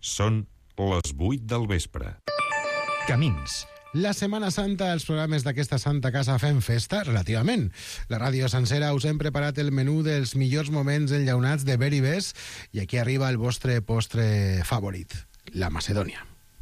Són les 8 del vespre. Camins. La Setmana Santa, els programes d'aquesta Santa Casa fem festa, relativament. La ràdio sencera us hem preparat el menú dels millors moments enllaunats de Beribes i aquí arriba el vostre postre favorit, la Macedònia.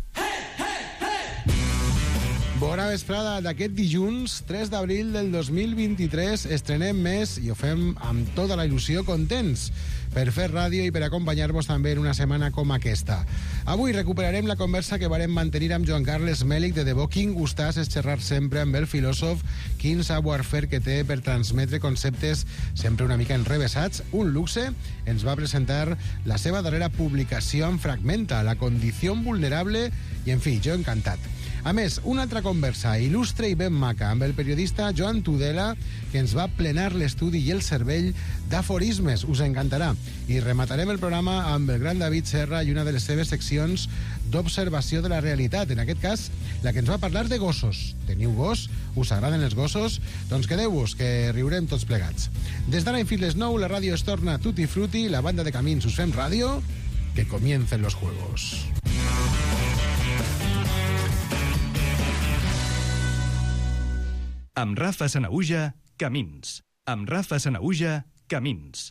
Bona vesprada d'aquest dilluns, 3 d'abril del 2023. Estrenem mes i ho fem amb tota la il·lusió, contents per fer ràdio i per acompanyar-vos també en una setmana com aquesta. Avui recuperarem la conversa que varem mantenir amb Joan Carles Mèlich de debò. Quin gustàs és xerrar sempre amb el filòsof, quin savoir-faire que té per transmetre conceptes sempre una mica enrevessats. Un luxe. Ens va presentar la seva darrera publicació en Fragmenta, La condició vulnerable, i en fi, jo encantat. A més, una altra conversa il·lustre i ben maca amb el periodista Joan Tudela, que ens va plenar l'estudi i el cervell d'aforismes. Us encantarà. I rematarem el programa amb el gran David Serra i una de les seves seccions d'observació de la realitat. En aquest cas, la que ens va parlar de gossos. Teniu gos? Us agraden els gossos? Doncs quedeu-vos, que riurem tots plegats. Des d'ara fins les 9, la ràdio es torna tutti frutti, la banda de Camins us fem ràdio, que comiencen los juegos. Amb Rafa Sanahuja, Camins. Amb Rafa Sanahuja, Camins.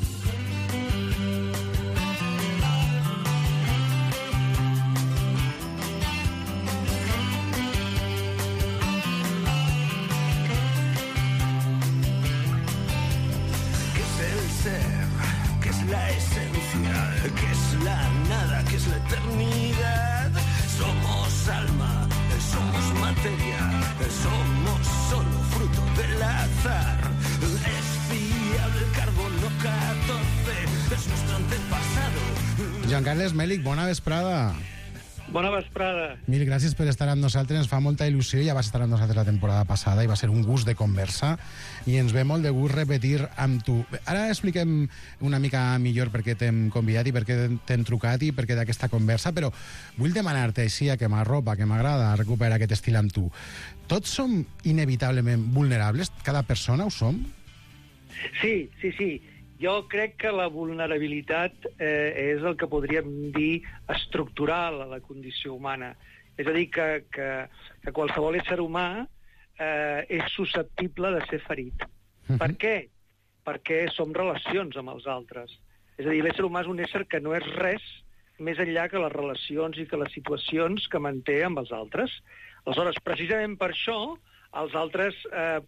¿Qué es el ser? ¿Qué es la esencia? ¿Qué es la nada? ¿Qué es la eternidad? Somos alma, somos materia, somos solo fruto del azar. Es fiable el carbono 14, es nuestro antepasado. Joan Carles Mèlich, bona vesprada. Bona vesprada. Mil gràcies per estar amb nosaltres, ens fa molta il·lusió. Ja vas estar amb nosaltres la temporada passada i va ser un gust de conversa i ens ve molt de gust repetir amb tu. Ara expliquem una mica millor per què t'hem convidat i per què t'hem trucat i per què d'aquesta conversa, però vull demanar-te així a quemarropa, que m'agrada recuperar aquest estil amb tu. Tots som inevitablement vulnerables? Cada persona ho som? Sí. Jo crec que la vulnerabilitat és el que podríem dir estructural a la condició humana. És a dir, que qualsevol ésser humà és susceptible de ser ferit. Per què? Perquè som relacions amb els altres. És a dir, l'ésser humà és un ésser que no és res més enllà que les relacions i que les situacions que manté amb els altres. Aleshores, precisament per això, els altres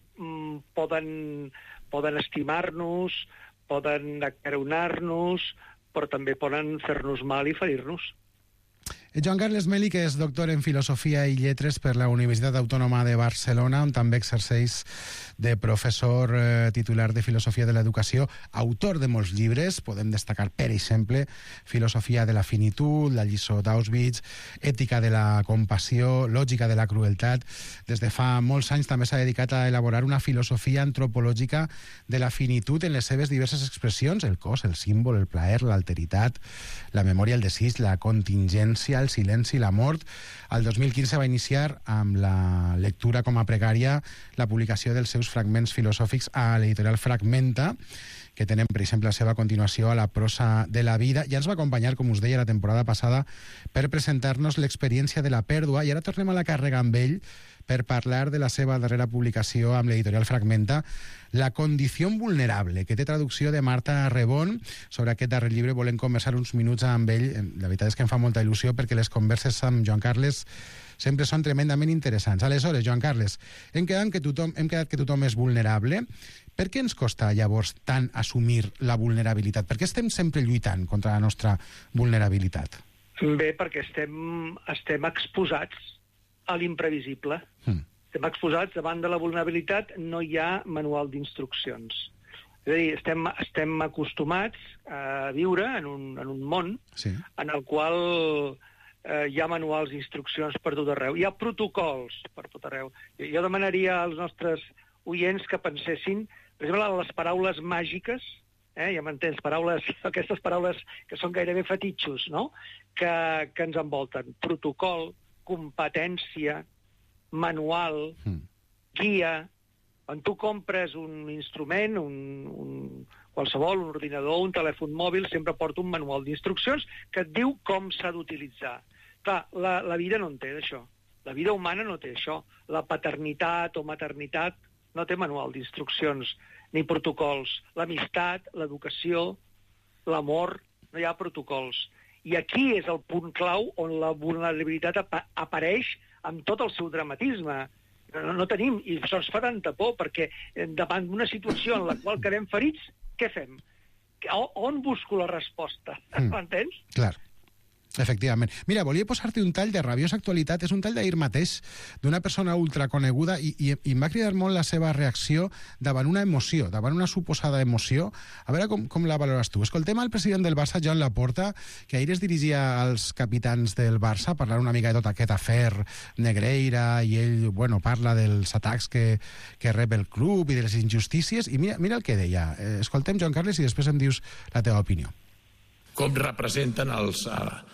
poden estimar-nos, poden acaronar-nos, però també poden fer-nos mal i ferir-nos. Joan Carles Mèlich és doctor en Filosofia i Lletres per la Universitat Autònoma de Barcelona, on també exerceix de professor titular de Filosofia de l'Educació, autor de molts llibres. Podem destacar, per exemple, Filosofia de la finitud, La lliçó d'Auschwitz, Ètica de la compassió, Lògica de la crueltat. Des de fa molts anys també s'ha dedicat a elaborar una filosofia antropològica de la finitud en les seves diverses expressions: el cos, el símbol, el plaer, l'alteritat, la memòria, el desig, la contingència, el silenci, la mort. El 2015 va iniciar amb la lectura com a precària la publicació dels seus fragments filosòfics a l'editorial Fragmenta, que tenen, per exemple, la seva continuació a La prosa de la vida. Ja ens va acompanyar, com us deia, la temporada passada per presentar-nos l'experiència de la pèrdua, i ara tornem a la càrrega amb ell per parlar de la seva darrera publicació amb l'editorial Fragmenta, La condició vulnerable, que té traducció de Marta Rebón. Sobre aquest darrer llibre volem conversar uns minuts amb ell. La veritat és que em fa molta il·lusió perquè les converses amb Joan Carles sempre són tremendament interessants. Aleshores, Joan Carles, hem quedat que tothom és vulnerable. Per què ens costa llavors tant assumir la vulnerabilitat? Per què estem sempre lluitant contra la nostra vulnerabilitat? Bé, perquè estem exposats a l'imprevisible. Estem exposats davant de la vulnerabilitat, no hi ha manual d'instruccions. És a dir, estem acostumats a viure en un món en el qual hi ha manuals d'instruccions per tot arreu. Hi ha protocols per tot arreu. Jo demanaria als nostres oients que pensessin, per exemple, les paraules màgiques, ja m'entens, aquestes paraules que són gairebé fetitxos, no?, que ens envolten. Protocol, competència, manual, guia. Quan tu compres un instrument, qualsevol, un ordinador, un telèfon mòbil, sempre porta un manual d'instruccions que et diu com s'ha d'utilitzar. Clar, la vida no en té d'això. La vida humana no té això. La paternitat o maternitat no té manual d'instruccions ni protocols. L'amistat, l'educació, l'amor, no hi ha protocols. I aquí és el punt clau on la vulnerabilitat apareix amb tot el seu dramatisme. No tenim, i això ens fa tanta por, perquè davant d'una situació en la qual quedem ferits, què fem? On busco la resposta? M'entens? Clar. Efectivament. Mira, volia posar-te un tall de rabiosa actualitat. És un tall d'ahir mateix d'una persona ultraconeguda i em va cridar molt la seva reacció davant una emoció, davant una suposada emoció. A veure com la valores tu. Escoltem al president del Barça, Joan Laporta, que ahir es dirigia als capitans del Barça, parlant una mica de tot aquest afer Negreira, i ell, bueno, parla dels atacs que rep el club i de les injustícies, i mira el que deia. Escoltem, Joan Carles, i després em dius la teva opinió. Com representen els...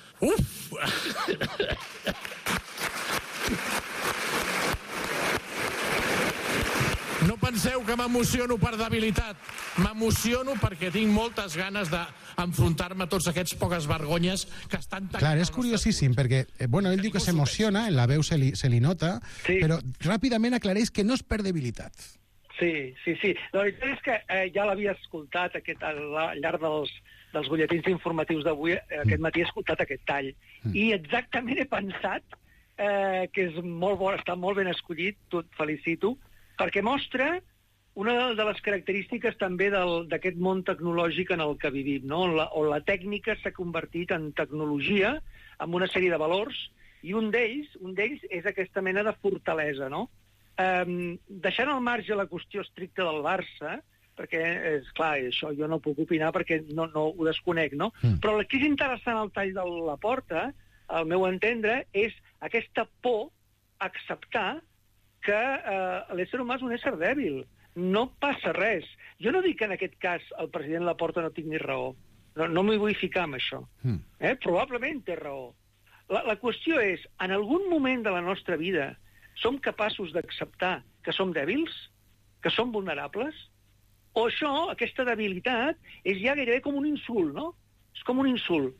No penseu que m'emociono per debilitat. M'emociono perquè tinc moltes ganes d'enfrontar-me a tots aquests poques vergonyes que estan... Clar, és curiosíssim, perquè bueno, ell diu que s'emociona, en la veu se li nota, sí, però ràpidament aclareix que no és per debilitat. Sí. La veritat és que ja l'havia escoltat al llarg dels butlletins informatius d'avui. Aquest matí he escoltat aquest tall. I exactament he pensat que és molt bo, està molt ben escollit, et felicito, perquè mostra una de les característiques també d'aquest món tecnològic en el que vivim, no? On la tècnica s'ha convertit en tecnologia, amb una sèrie de valors, i un d'ells és aquesta mena de fortalesa, no? Deixant al marge la qüestió estricta del Barça, perquè, és clar, això jo no puc opinar perquè no ho desconec, no? Però el que és interessant al tall de Laporta, al meu entendre, és aquesta por a acceptar que l'ésser humà és un ésser dèbil. No passa res. Jo no dic que en aquest cas el president Laporta no tingui raó. No m'hi vull ficar amb això. Probablement té raó. La qüestió és, en algun moment de la nostra vida som capaços d'acceptar que som dèbils, que som vulnerables? O això, aquesta debilitat, és ja gairebé com un insult, no? És com un insult.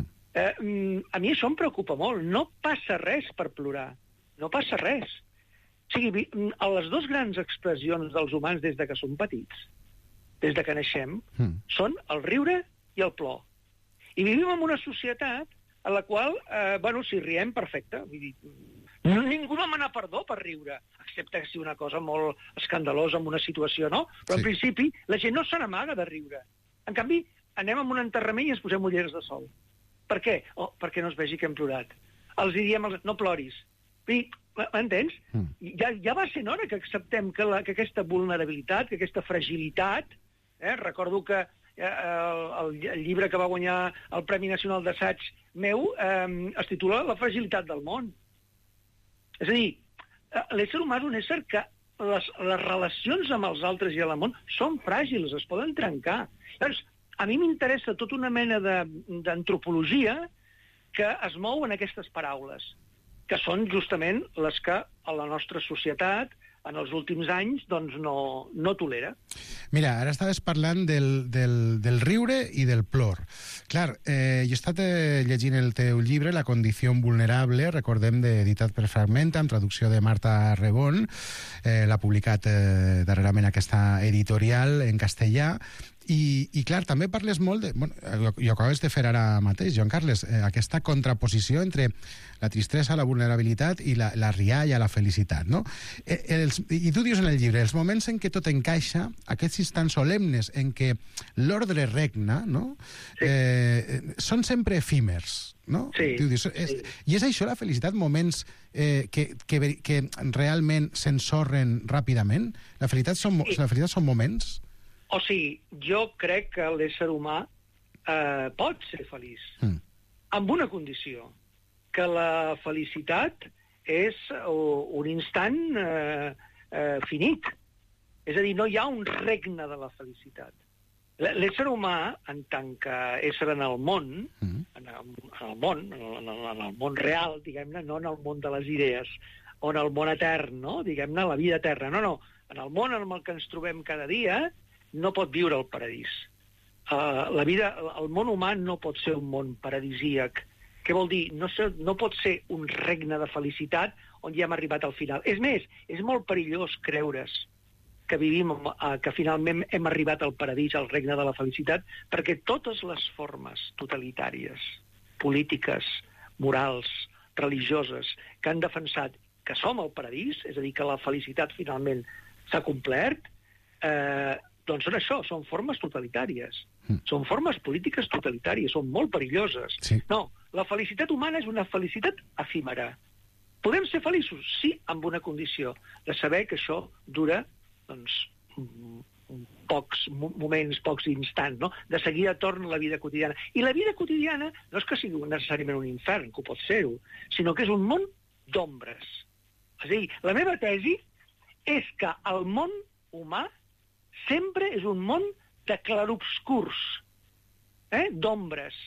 A mi això em preocupa molt. No passa res per plorar. No passa res. O sigui, les dues grans expressions dels humans des de que som petits, des de que naixem, són el riure i el plor. I vivim en una societat en la qual, si riem, perfecte. Vull dir, ningú demana perdó per riure, excepte que sigui una cosa molt escandalosa en una situació, no? Però, en principi, la gent no se n'amaga de riure. En canvi, anem a un enterrament i ens posem ulleres de sol. Per què? Perquè no es vegi que hem plorat. Els diem, no ploris. M'entens? Ja va sent hora que acceptem que aquesta vulnerabilitat, que aquesta fragilitat... Recordo que el llibre que va guanyar el Premi Nacional d'Assaig meu es titula La fragilitat del món. És a dir, l'ésser humà és un ésser que les relacions amb els altres i amb el món són fràgils, es poden trencar. Llavors, a mi m'interessa tota una mena d'antropologia que es mou en aquestes paraules, que són justament les que a la nostra societat en els últims anys doncs no tolera. Mira, ara estaves parlant del riure i del plor. Clar, jo he estat llegint el teu llibre, La condició vulnerable, recordem, editat per Fragmenta, amb traducció de Marta Rebón, l'ha publicat darrerament aquesta editorial en castellà, i clar, també parles molt de... I ho acabes de fer ara mateix, Joan Carles, aquesta contraposició entre la tristesa, la vulnerabilitat i la rialla, la felicitat, no? I tu dius en el llibre, els moments en què tot encaixa, aquests instants solemnes en què l'ordre regna, no? Són sempre efímers, no? Sí. I és això la felicitat, moments que realment s'ensorren ràpidament? La felicitat són moments? O sigui, jo crec que l'ésser humà pot ser feliç, amb una condició, que la felicitat és un instant finit. És a dir, no hi ha un regne de la felicitat. L'ésser humà, en tant que ésser en el món, en el món real, diguem-ne, no en el món de les idees, o en el món etern, no? Diguem-ne, la vida eterna. No, en el món en el que ens trobem cada dia, no pot viure al paradís. La vida, el món humà no pot ser un món paradisíac. Què vol dir? No pot ser un regne de felicitat on ja hem arribat al final. És més, és molt perillós creure's que vivim, que finalment hem arribat al paradís, al regne de la felicitat, perquè totes les formes totalitàries, polítiques, morals, religioses, que han defensat que som al paradís, és a dir, que la felicitat finalment s'ha complert, doncs són això, són formes totalitàries. Són formes polítiques totalitàries, són molt perilloses. Sí. No, la felicitat humana és una felicitat efímera. Podem ser feliços? Sí, amb una condició, de saber que això dura, doncs, pocs moments, pocs instants, no? De seguida torna la vida quotidiana. I la vida quotidiana no és que sigui necessàriament un infern, que ho pot ser-ho, sinó que és un món d'ombres. És a dir, la meva tesi és que el món humà sempre és un món de clarobscurs, d'ombres,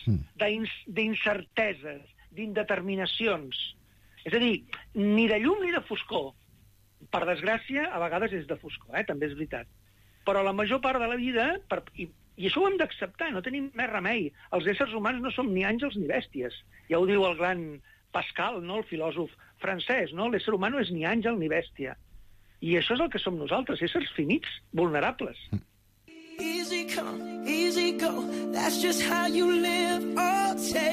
d'incerteses, d'indeterminacions. És a dir, ni de llum ni de foscor. Per desgràcia, a vegades és de foscor, també és veritat. Però la major part de la vida, i això ho hem d'acceptar, no tenim més remei. Els éssers humans no som ni àngels ni bèsties. Ja ho diu el gran Pascal, no? El filòsof francès, no? L'ésser humà no és ni àngel ni bèstia. I això és el que som nosaltres, éssers finits, vulnerables. Easy come, easy go, that's just how you live. Oh,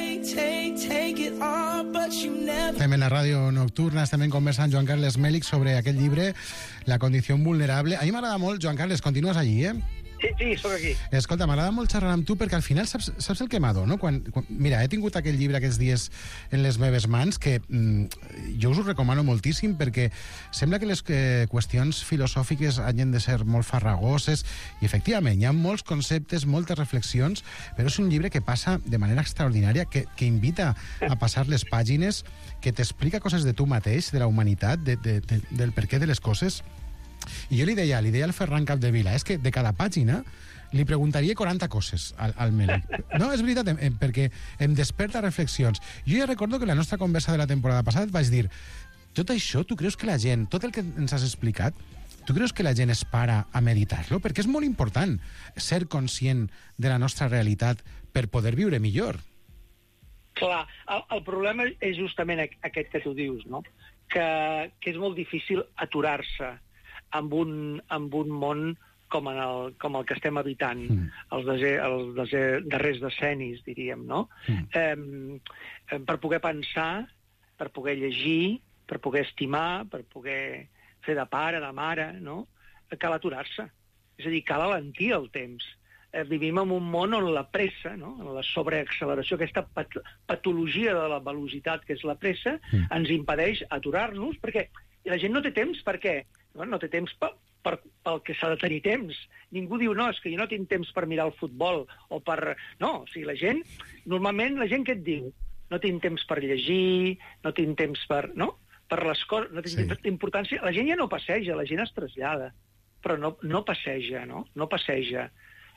take it all, but you never... Estem en la ràdio nocturna, estem conversant Joan Carles Mèlich sobre aquest llibre, La condició vulnerable. A mi m'agrada molt, Joan Carles, continues allí, Sí, sóc aquí. Escolta, m'agrada molt xerrar amb tu perquè al final saps el que m'adono? Mira, he tingut aquell llibre aquests dies en les meves mans que jo us ho recomano moltíssim perquè sembla que les qüestions filosòfiques hagin de ser molt farragoses i efectivament hi ha molts conceptes, moltes reflexions, però és un llibre que passa de manera extraordinària, que invita a passar les pàgines, que t'explica coses de tu mateix, de la humanitat, del perquè de les coses. I jo li deia al Ferran Capdevila, és que de cada pàgina li preguntaria 40 coses al Mèlich. No, és veritat, perquè em desperta reflexions. Jo ja recordo que la nostra conversa de la temporada passada et vaig dir, tot això, tu creus que la gent, tot el que ens has explicat, tu creus que la gent es para a meditar-lo? Perquè és molt important ser conscient de la nostra realitat per poder viure millor. Clar, el problema és justament aquest que tu dius, no? Que és molt difícil aturar-se amb un món com el que estem habitant, els darrers decennis, diríem, no? Per poder pensar, per poder llegir, per poder estimar, per poder fer de pare, de mare, no? Cal aturar-se. És a dir, cal alentir el temps. Vivim en un món on la pressa, no? En la sobreacceleració, aquesta patologia de la velocitat que és la pressa, ens impedeix aturar-nos, perquè la gent no té temps. Per què? No té temps pel que s'ha de tenir temps. Ningú diu, no, és que jo no tinc temps per mirar el futbol, o per... No, o sigui, normalment la gent què et diu? No tinc temps per llegir, no tinc temps per... No? Per les coses, no tinc importància. La gent ja no passeja, la gent es trasllada, però no passeja, no? No passeja.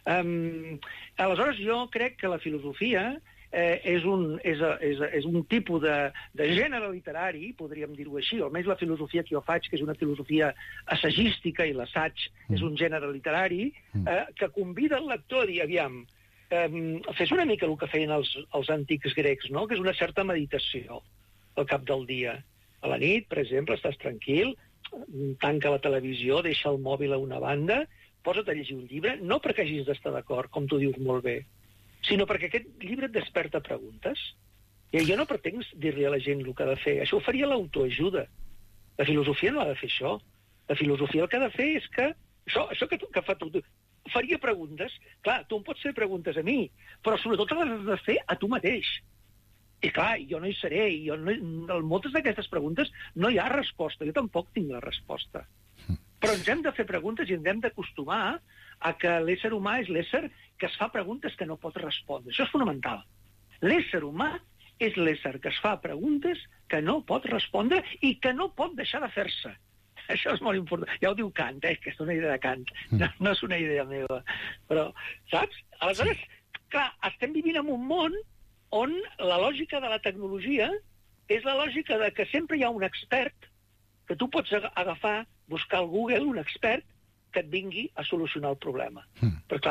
Aleshores, jo crec que la filosofia és un tipus de gènere literari, podríem dir-ho així, almenys la filosofia que jo faig, que és una filosofia assagística, i l'assaig és un gènere literari, que convida el lector a dir, aviam, fes una mica el que feien els antics grecs, no? Que és una certa meditació al cap del dia. A la nit, per exemple, estàs tranquil, tanca la televisió, deixa el mòbil a una banda, posa't a llegir un llibre, no perquè hagis d'estar d'acord, com tu dius molt bé, sinó perquè aquest llibre et desperta preguntes. I jo no pretenc dir-li a la gent el que ha de fer. Això ho faria l'autoajuda. La filosofia no ha de fer això. La filosofia el que ha de fer és que... Això que fa tu... Faria preguntes. Clar, tu em pots fer preguntes a mi, però sobretot les has de fer a tu mateix. I clar, jo no hi seré. Moltes d'aquestes preguntes no hi ha resposta. Jo tampoc tinc la resposta. Però ens hem de fer preguntes i ens hem d'acostumar a que l'ésser humà és l'ésser que es fa preguntes que no pot respondre. Això és fonamental. L'ésser humà és l'ésser que es fa preguntes que no pot respondre i que no pot deixar de fer-se. Això és molt important. Ja ho diu Kant, que és una idea de Kant. No és una idea meva. Però, saps? Aleshores, clar, estem vivint en un món on la lògica de la tecnologia és la lògica de que sempre hi ha un expert que tu pots agafar, buscar al Google un expert que et vingui a solucionar el problema. Però clar,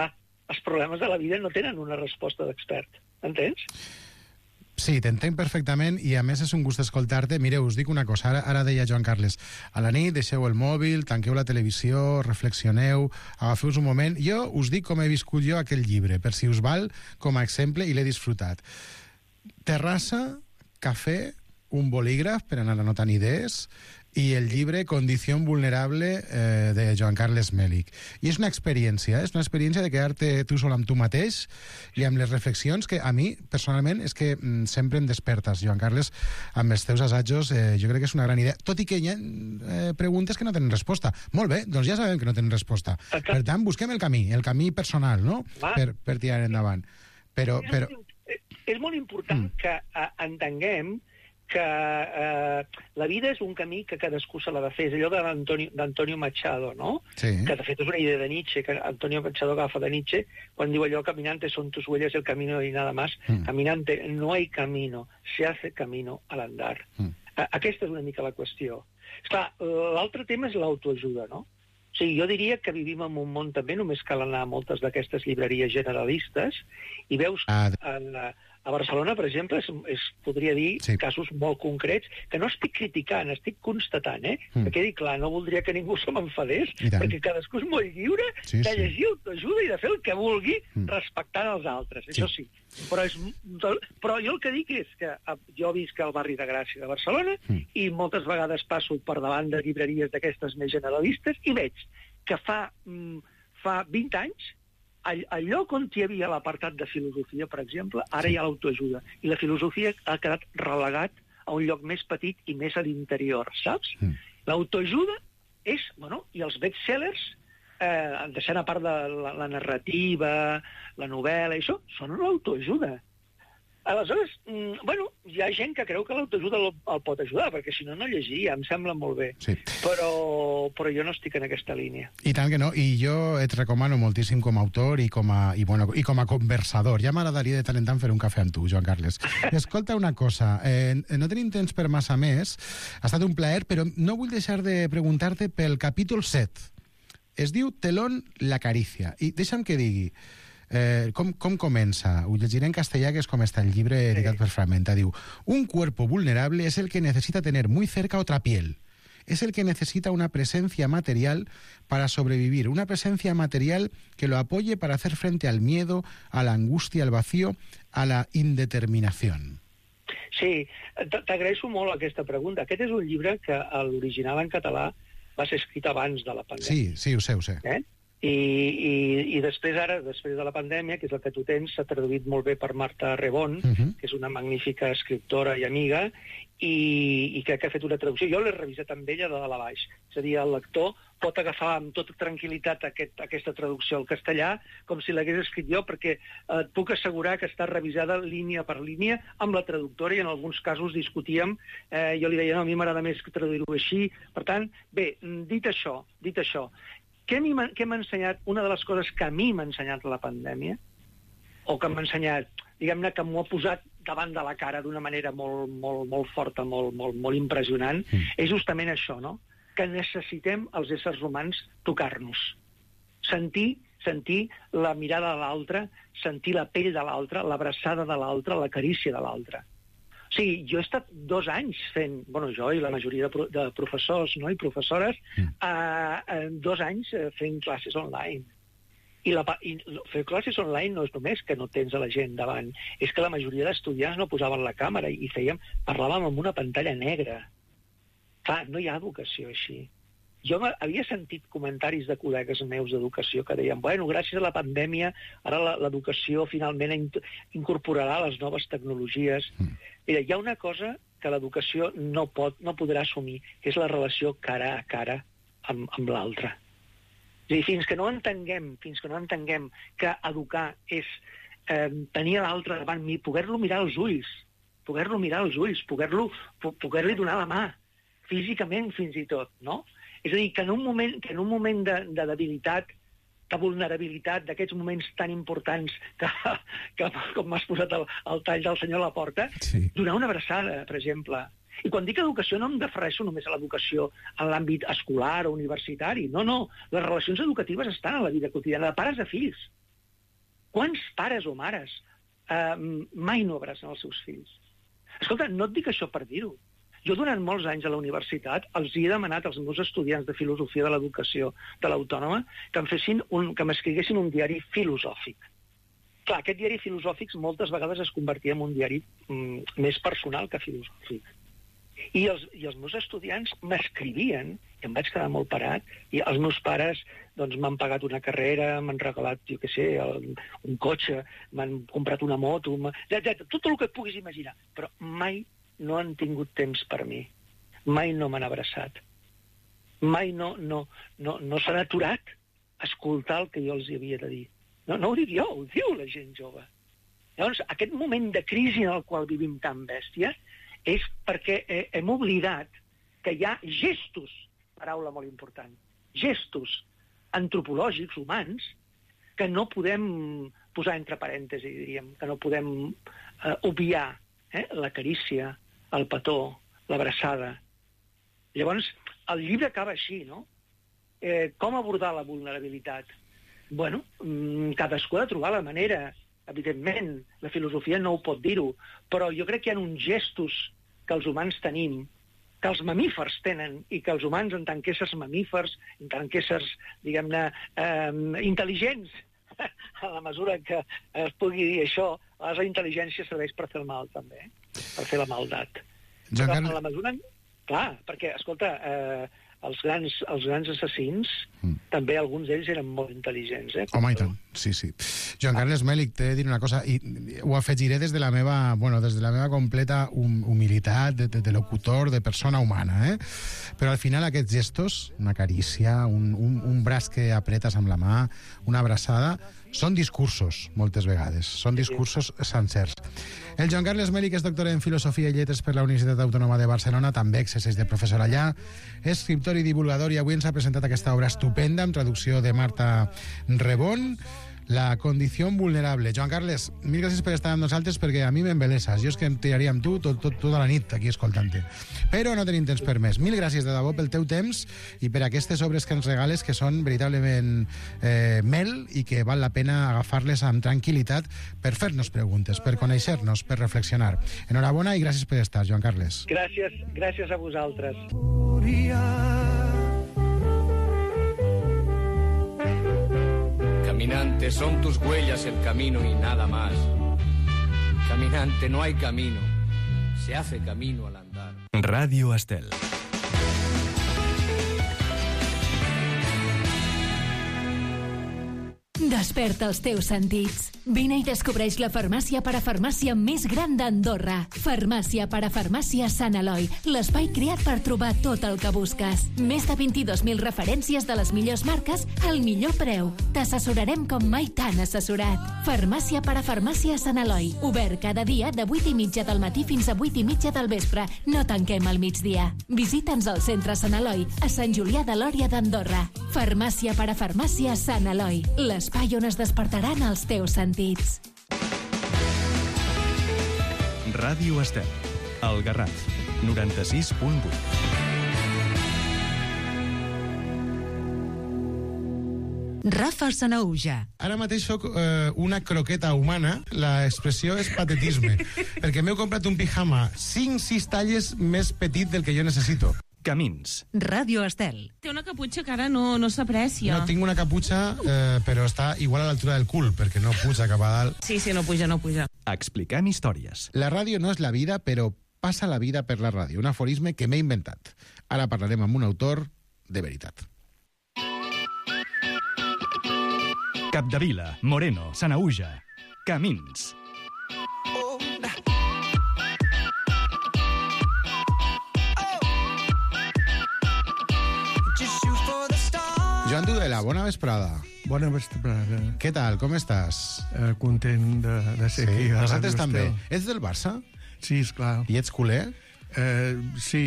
els problemes de la vida no tenen una resposta d'expert. Entens? Sí, t'entenc perfectament i a més és un gust escoltar-te. Mireu, us dic una cosa, ara deia Joan Carles, a la nit deixeu el mòbil, tanqueu la televisió, reflexioneu, agafeu-vos un moment. Jo us dic com he viscut jo aquell llibre, per si us val com a exemple, i l'he disfrutat. Terrassa, cafè, un bolígraf per anar anotant idees i el llibre Condició vulnerable de Joan Carles Mèlich. I és una experiència de quedar-te tu sol amb tu mateix i amb les reflexions que a mi, personalment, és que sempre em despertes, Joan Carles, amb els teus assajos. Jo crec que és una gran idea, tot i que hi ha preguntes que no tenen resposta. Molt bé, doncs ja sabem que no tenen resposta. Per tant, busquem el camí personal, no? Per tirar endavant. Però... És molt important que entenguem que la vida és un camí que cadascú se l'ha de fer. És allò d'Antonio Machado, no? Sí. Que de fet és una idea de Nietzsche, que Antonio Machado agafa de Nietzsche quan diu allò: caminante son tus huellas, el camino y nada más. Caminante, no hay camino, se hace camino al andar. Aquesta és una mica la qüestió. Esclar, l'altre tema és l'autoajuda, no? O sigui, jo diria que vivim en un món també, només cal anar a moltes d'aquestes llibreries generalistes i veus a Barcelona, per exemple, es podria dir casos molt concrets, que no estic criticant, estic constatant, que quedi clar, no voldria que ningú se m'enfadés, perquè cadascú és molt lliure de llegir autoajuda i de fer el que vulgui respectant els altres, això sí. Però jo el que dic és que jo visc al barri de Gràcia de Barcelona i moltes vegades passo per davant de llibreries d'aquestes més generalistes i veig que fa 20 anys al lloc on hi havia l'apartat de filosofia, per exemple, ara hi ha l'autoajuda. I la filosofia ha quedat relegat a un lloc més petit i més a l'interior, saps? L'autoajuda és, i els bestsellers, deixant a part de la narrativa, la novel·la, això, són l'autoajuda. Aleshores, hi ha gent que creu que l'autoajuda el pot ajudar, perquè si no, no llegiria, em sembla molt bé. Sí. Però jo no estic en aquesta línia. I tant que no, i jo et recomano moltíssim com a autor i com a conversador. Ja m'agradaria de tant en tant fer un cafè amb tu, Joan Carles. Escolta una cosa, no tenim temps per massa més, ha estat un plaer, però no vull deixar de preguntar-te pel capítol 7. Es diu Telón la caricia, i deixa'm que digui, com comença? Ho llegiré en castellà, que és com està el llibre editat per Fragmenta. Diu: un cuerpo vulnerable es el que necesita tener muy cerca otra piel. Es el que necesita una presencia material para sobrevivir. Una presencia material que lo apoye para hacer frente al miedo, a la angustia, al vacío, a la indeterminación. Sí, t'agraeixo molt aquesta pregunta. Aquest és un llibre que l'original en català va ser escrit abans de la pandèmia. Sí, ho sé. I després de la pandèmia, que és el que tu tens, s'ha traduït molt bé per Marta Rebón, que és una magnífica escriptora i amiga, i crec que ha fet una traducció. Jo l'he revisat amb ella de dalt a baix. És a dir, el lector pot agafar amb tota tranquil·litat aquesta traducció al castellà, com si l'hagués escrit jo, perquè et puc assegurar que està revisada línia per línia amb la traductora, i en alguns casos discutíem. Jo li deia, no, a mi m'agrada més traduir-ho així. Per tant, bé, dit això, què m'ha ensenyat? Una de les coses que a mi m'ha ensenyat la pandèmia, o que m'ha ensenyat, diguem-ne, que m'ho ha posat davant de la cara d'una manera molt forta, molt impressionant, és justament això, no? Que necessitem, els éssers humans, tocar-nos. Sentir la mirada de l'altre, sentir la pell de l'altre, l'abraçada de l'altre, la carícia de l'altre. O sigui, jo he estat 2 anys fent, jo i la majoria de professors i professores, 2 anys fent classes online. I fer classes online no és només que no tens a la gent davant, és que la majoria d'estudiants no posaven la càmera i parlàvem amb una pantalla negra. Clar, no hi ha educació així. Jo havia sentit comentaris de col·legues meus d'educació que deien, gràcies a la pandèmia, ara l'educació finalment incorporarà les noves tecnologies. Mira, hi ha una cosa que l'educació no podrà assumir, que és la relació cara a cara amb l'altre. És a dir, fins que no entenguem que educar és tenir l'altre davant mi, poder-lo mirar als ulls, poder-li donar la mà, físicament fins i tot, no? És a dir, que en un moment de debilitat, de vulnerabilitat, d'aquests moments tan importants que com m'has posat el tall del senyor Laporta, donar una abraçada, per exemple. I quan dic educació no em refereixo només a l'educació en l'àmbit escolar o universitari. No. Les relacions educatives estan a la vida quotidiana, de pares a fills. Quants pares o mares mai no abracen els seus fills? Escolta, no et dic això per dir-ho. Jo durant molts anys a la universitat els he demanat als meus estudiants de filosofia de l'educació de l'Autònoma que m'escriguessin un diari filosòfic. Clar, aquest diari filosòfic moltes vegades es convertia en un diari més personal que filosòfic. I els meus estudiants m'escrivien, i em vaig quedar molt parat, i els meus pares doncs, m'han pagat una carrera, m'han regalat, jo què sé, un cotxe, m'han comprat una moto, tot el que et puguis imaginar. Però mai no han tingut temps per mi. Mai no m'han abraçat. Mai no s'han aturat a escoltar el que jo els havia de dir. No ho dic jo, ho diu la gent jove. Llavors, aquest moment de crisi en el qual vivim tan bèstia és perquè hem oblidat que hi ha gestos, paraula molt important, gestos antropològics, humans, que no podem posar entre parèntesis, diríem, que no podem obviar. La carícia, el petó, l'abraçada. Llavors, el llibre acaba així, no? Com abordar la vulnerabilitat? Bueno, cadascú ha de trobar la manera. Evidentment, la filosofia no ho pot dir-ho, però jo crec que hi ha uns gestos que els humans tenim, que els mamífers tenen, i que els humans, en tant que éssers mamífers, en tant que éssers, diguem-ne, intel·ligents, a la mesura que es pugui dir això, la intel·ligència serveix per fer el mal, també, per fer la maldat. Però en la mesura... Clar, perquè, escolta, els grans assassins, també alguns d'ells eren molt intel·ligents. Home, i tant, sí. Joan Carles Mèlich, t'he de dir una cosa, i ho afegiré des de la meva completa humilitat de locutor, de persona humana, però al final aquests gestos, una carícia, un braç que apretes amb la mà, una abraçada, són discursos, moltes vegades. Són discursos sencers. El Joan Carles Mèlich és doctor en Filosofia i Lletres per la Universitat Autònoma de Barcelona, també exerceix de professor allà, és escriptor i divulgador, i avui ens ha presentat aquesta obra estupenda, amb traducció de Marta Rebón, La condició vulnerable. Joan Carles, mil gràcies per estar amb nosaltres, perquè a mi m'embeleses. Jo és que em tiraria amb tu tota la nit aquí escoltant-te. Però no tenim temps per més. Mil gràcies de debò pel teu temps i per aquestes obres que ens regales, que són veritablement mel i que val la pena agafar-les amb tranquil·litat per fer-nos preguntes, per conèixer-nos, per reflexionar. Enhorabona i gràcies per estar, Joan Carles. Gràcies a vosaltres. Caminante, son tus huellas el camino y nada más. Caminante, no hay camino, se hace camino al andar. Ràdio Estel. Desperta els teus sentits. Vine i descobreix la farmàcia parafarmàcia més gran d'Andorra. Farmàcia parafarmàcia Sant Eloi, l'espai creat per trobar tot el que busques. Més de 22.000 referències de les millors marques al millor preu. T'assessorarem com mai t'han assessorat. Farmàcia parafarmàcia Sant Eloi, obert cada dia de 8:30 del matí fins a 8:30 del vespre. No tanquem al migdia. Visita'ns al centre Sant Eloi, a Sant Julià de Lòria d'Andorra. Farmàcia parafarmàcia Sant Eloi, l'espai on es despertaran els teus sentits. Ràdio Estel, El Garraf, 96.8. Rafa Sanahuja. Ara mateix soc una croqueta humana, l'expressió és patetisme, perquè m'he comprat un pijama 5-6 talles més petit del que jo necessito. Camins. Ràdio Estel. Té una caputxa que ara no s'aprecia. No, tinc una caputxa, però està igual a l'altura del cul, perquè no puja cap a dalt. Sí, no puja. Explicant històries. La ràdio no és la vida, però passa la vida per la ràdio. Un aforisme que m'he inventat. Ara parlarem amb un autor de veritat. Capdevila, Moreno, Sanahuja. Camins. Joan Tudela, bona vesprada. Bona vesprada. Què tal, com estàs? Content de ser aquí. Nosaltres també. Ets del Barça? Sí, esclar. I ets culer? Sí,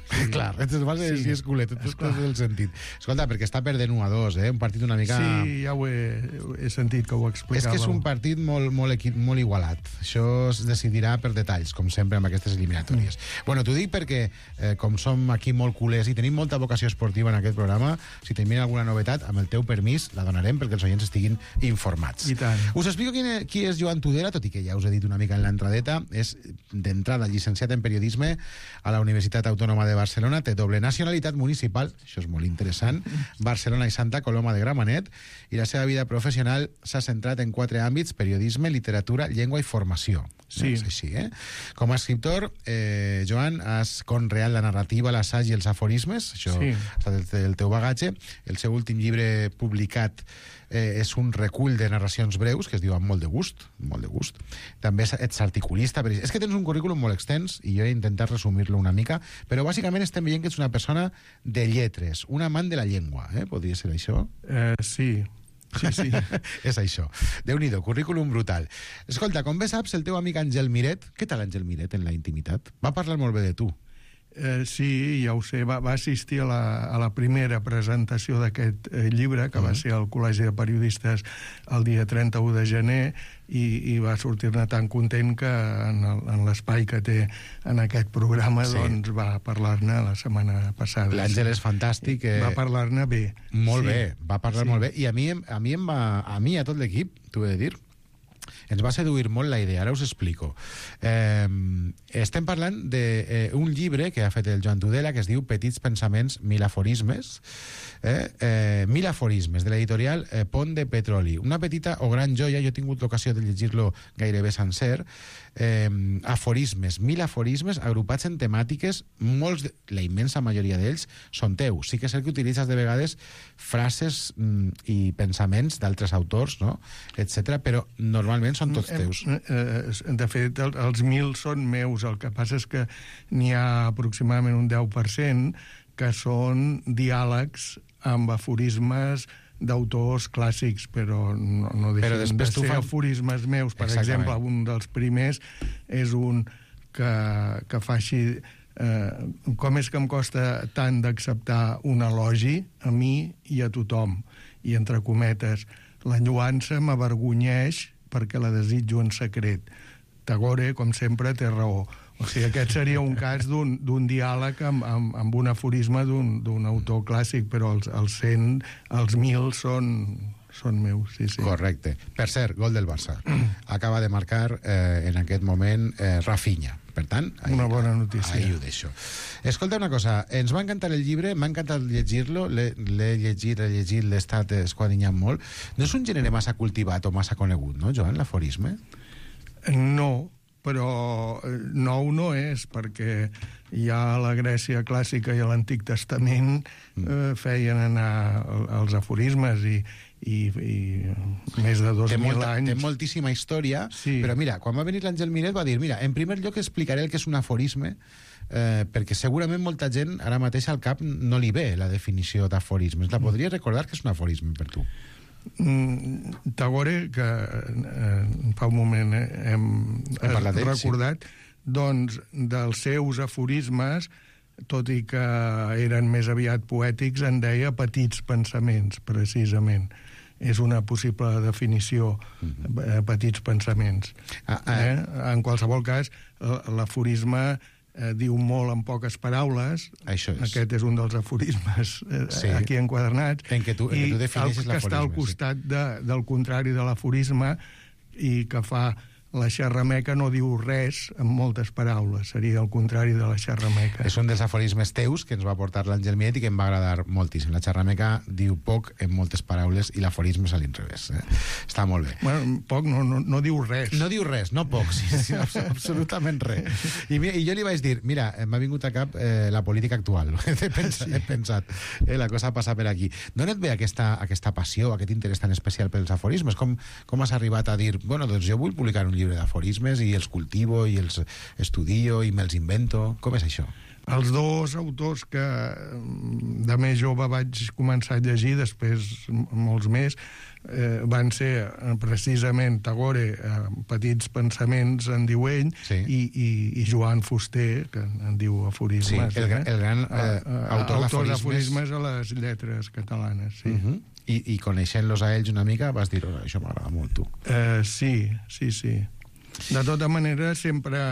Clar, et vas a dir si és culet, tot el sentit. Escolta, perquè està perdent 1-2, un partit una mica... Sí, ja ho he sentit que ho explicàveu. És que és un partit molt igualat. Això es decidirà per detalls, com sempre, amb aquestes eliminatòries. Bueno, t'ho dic perquè, com som aquí molt culers i tenim molta vocació esportiva en aquest programa, si tenim alguna novetat, amb el teu permís, la donarem perquè els oients estiguin informats. I tant. Us explico qui és Joan Tudela, tot i que ja us he dit una mica en l'entradeta. És, d'entrada, llicenciat en periodisme a la Universitat Autònoma de Barcelona, té doble nacionalitat municipal, això és molt interessant, Barcelona i Santa Coloma de Gramenet, i la seva vida professional s'ha centrat en 4 àmbits: periodisme, literatura, llengua i formació. Sí. És així, Com a escriptor, Joan, has conreat la narrativa, l'assaig i els aforismes, això ha estat el teu bagatge. El seu últim llibre publicat és un recull de narracions breus que es diu Amb molt de gust, molt de gust. També ets articulista. És que tens un currículum molt extens i jo he intentat resumir-lo una mica, però bàsicament estem veient que ets una persona de lletres, un amant de la llengua, podria ser això? Sí. Sí. És això. Déu-n'hi-do, currículum brutal. Escolta, com bé saps, el teu amic Àngel Miret, què tal Àngel Miret en la intimitat? Va parlar molt bé de tu. Sí, ja ho sé, va assistir a la primera presentació d'aquest llibre, que va ser al Col·legi de Periodistes el dia 31 de gener, i va sortir-ne tan content que en l'espai que té en aquest programa doncs va parlar-ne la setmana passada. L'Àngel és fantàstic. Va parlar-ne bé. Molt bé, va parlar molt bé, i a mi a tot l'equip, t'ho he de dir, ens va seduir molt la idea, ara us explico. Estem parlant d'un llibre que ha fet el Joan Tudela que es diu Petits pensaments, 1000 aforismes, 1000 aforismes, de l'editorial Pont de Petroli. Una petita o gran joia, jo he tingut l'ocasió de llegir-lo gairebé sencer. Aforismes, 1000 aforismes agrupats en temàtiques, la immensa majoria d'ells són teus. Sí que és cert que utilitzes de vegades frases i pensaments d'altres autors, no? etcètera, però normalment són tots teus. De fet, els 1000 són meus. El que passa és que n'hi ha aproximadament un 10% que són diàlegs amb aforismes d'autors clàssics, però no deixen de ser aforismes meus. Per exemple, un dels primers és un que fa així: com és que em costa tant d'acceptar un elogi a mi i a tothom? I entre cometes, l'enyoança m'avergonyeix perquè la desitjo en secret. Tagore, com sempre, té raó. O sigui, aquest seria un cas d'un diàleg amb un aforisme d'un autor clàssic, però els 100, els 1000 són meus, sí. Correcte. Per cert, gol del Barça. Acaba de marcar en aquest moment Rafinha. Per tant, una bona notícia. Ahí ho deixo. Escolta una cosa, ens va encantar el llibre, m'ha encantat llegir-lo, l'he llegit, l'he estat esquadrinyant molt. No és un gènere massa cultivat o massa conegut, no, Joan, l'aforisme? No, però nou no és, perquè ja a la Grècia clàssica i a l'Antic Testament feien anar els aforismes i més de 2.000 anys. Té moltíssima història, però mira, quan va venir l'Àngel Miret va dir, mira, en primer lloc explicaré el que és un aforisme, perquè segurament molta gent ara mateix al cap no li ve la definició d'aforismes. La podries recordar que és un aforisme per tu? Tagore, que fa un moment hem recordat, doncs dels seus aforismes, tot i que eren més aviat poètics, en deia petits pensaments, precisament. És una possible definició, petits pensaments. En qualsevol cas, l'aforisme diu molt en poques paraules. Això és. Aquest és un dels aforismes aquí enquadernats. En què tu defineixes l'aforisme. Que està al costat del contrari de l'aforisme i que fa la xerrameca no diu res amb moltes paraules. Seria el contrari de la xerrameca. És un dels aforismes teus que ens va portar l'Àngel Miret i que em va agradar moltíssim. La xerrameca diu poc en moltes paraules i l'aforisme és a l'inrevés. Està molt bé. Bueno, poc no diu res. No diu res, no poc, sí, absolutament res. I jo li vaig dir, mira, m'ha vingut a cap la política actual. He pensat, la cosa passa per aquí. D'on et ve aquesta passió, aquest interès tan especial pels aforismes? Com has arribat a dir, bueno, doncs jo vull publicar un llibre d'aforismes i els cultivo i els estudio i me'ls invento? Com és això? Els dos autors que de més jove vaig començar a llegir, després molts més, van ser precisament Tagore, Petits pensaments, en diu ell, i Joan Fuster, que en diu aforismes. Sí, el gran autor d'aforismes a les lletres catalanes, sí. I coneixent-los a ells una mica vas dir, això m'agrada molt, tu. Sí. De tota manera, sempre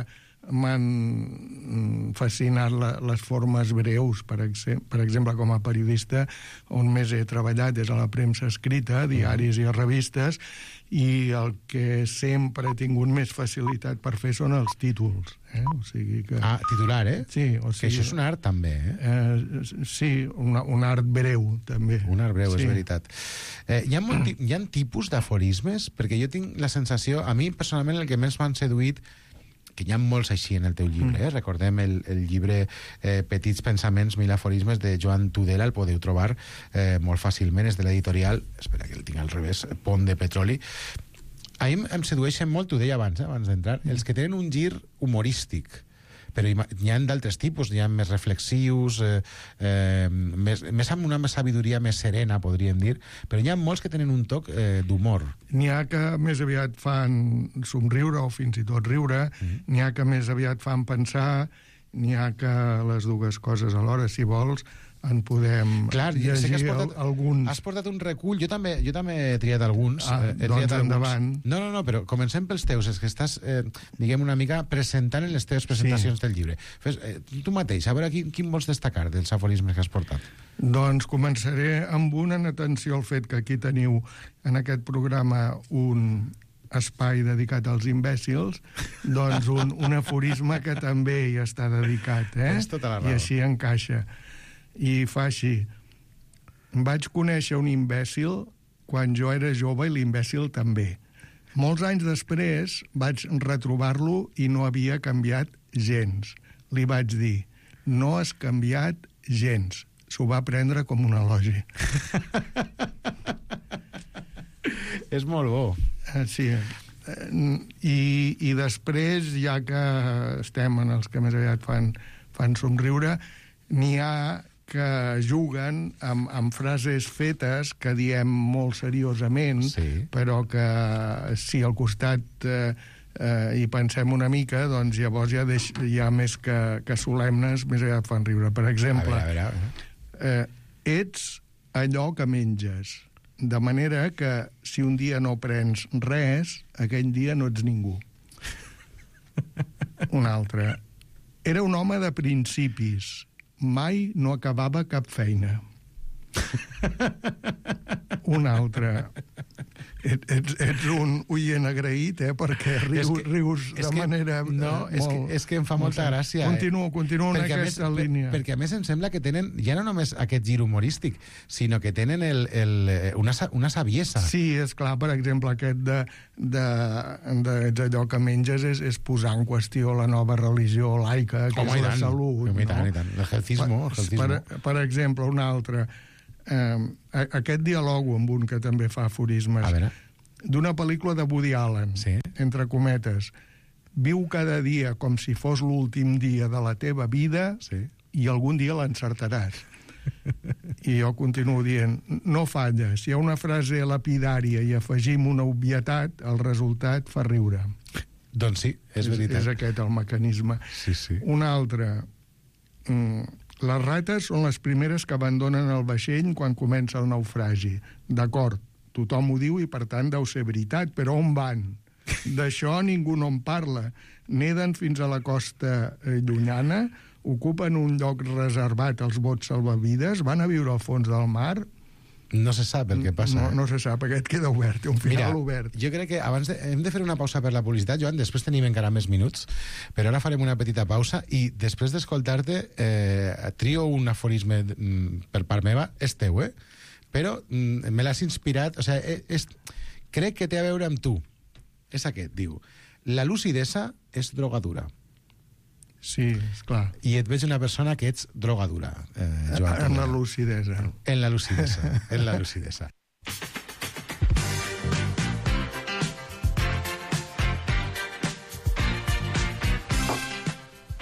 m'han fascinat les formes breus, per exemple, com a periodista, on més he treballat és a la premsa escrita, diaris i revistes, i el que sempre he tingut més facilitat per fer són els títols. O sigui que... titular, Sí. O sigui, que això és un art, també, sí, un art breu, també. Un art breu, sí. És veritat. Hi ha tipus d'aforismes? Perquè jo tinc la sensació... A mi, personalment, el que més m'han seduït, que hi ha molts així en el teu llibre, recordem el llibre Petits pensaments, 1000 aforismes, de Joan Tudela, el podeu trobar molt fàcilment, és de l'editorial, espera que el tinc al revés, Pont de Petroli. A mi em sedueixen molt, t'ho deia abans d'entrar, els que tenen un gir humorístic, però hi ha d'altres tipus, hi ha més reflexius, més amb una sabidoria més serena, podríem dir, però hi ha molts que tenen un toc d'humor. N'hi ha que més aviat fan somriure o fins i tot riure, n'hi ha que més aviat fan pensar, n'hi ha que les dues coses alhora, si vols, en podem llegir alguns. Has portat un recull, jo també he triat alguns. Doncs endavant. No, però comencem pels teus, és que estàs, diguem, una mica presentant en les teves presentacions del llibre. Tu mateix, a veure quin vols destacar dels aforismes que has portat. Doncs començaré amb una, en atenció al fet que aquí teniu en aquest programa un espai dedicat als imbècils, doncs un aforisme que també hi està dedicat, Tens tota la raó. I així encaixa. I fa així: vaig conèixer un imbècil quan jo era jove i l'imbècil també. Molts anys després vaig retrobar-lo i no havia canviat gens. Li vaig dir, no has canviat gens. S'ho va prendre com un elogi. És molt bo. Sí. I després, ja que estem en els que més aviat fan somriure, n'hi ha que juguen amb frases fetes que diem molt seriosament, però que si al costat hi pensem una mica, doncs llavors hi ha més que solemnes, més aviat fan riure. Per exemple, ets allò que menges, de manera que si un dia no prens res, aquell dia no ets ningú. Un altre: era un home de principis, mai no acabava cap feina. Un altre: ets un oient agraït, perquè rius de manera... No, és que em fa molta gràcia. Continuo en aquesta línia. Perquè a més em sembla que tenen, ja no només aquest gir humorístic, sinó que tenen una saviesa. Sí, és clar, per exemple, aquest d'allò que menges és posar en qüestió la nova religió laica, que és la salut. I tant. El helfismo. Per exemple, un altre... aquest diàleg amb un que també fa aforismes d'una pel·lícula de Woody Allen, entre cometes: viu cada dia com si fos l'últim dia de la teva vida i algun dia l'encertaràs. I jo continuo dient, no falles. Si hi ha una frase lapidària i afegim una obvietat, el resultat fa riure. Doncs sí, és veritat. És aquest el mecanisme. Un altre: les rates són les primeres que abandonen el vaixell quan comença el naufragi. D'acord, tothom ho diu i per tant deu ser veritat, però on van? D'això ningú no en parla. Neden fins a la costa llunyana, ocupen un lloc reservat als bots salvavides, van a viure al fons del mar... No se sap el que passa. No se sap, aquest queda obert, té un final obert. Jo crec que abans hem de fer una pausa per la publicitat, Joan, després tenim encara més minuts, però ara farem una petita pausa i després d'escoltar-te trio un aforisme per part meva, és teu, però me l'has inspirat, o sigui, crec que té a veure amb tu. És aquest, diu, la lucidesa és drogadura. Sí, esclar. I et veig una persona que ets drogadura, Joan. En la lucidesa. En la lucidesa.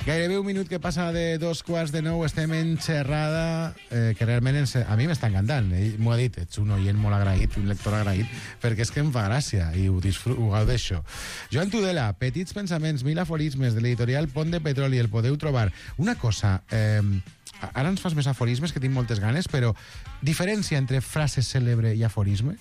Gairebé un minut que passa de 2:15, estem en xerrada, que realment a mi m'està encantant. Ell m'ho ha dit, ets un oient molt agraït, un lector agraït, perquè és que em fa gràcia i ho gaudeixo. Joan Tudela, Petits pensaments, 1000 aforismes, de l'editorial Pont de Petroli, el podeu trobar. Una cosa, ara ens fas més aforismes, que tinc moltes ganes, però diferència entre frase cèlebre i aforisme?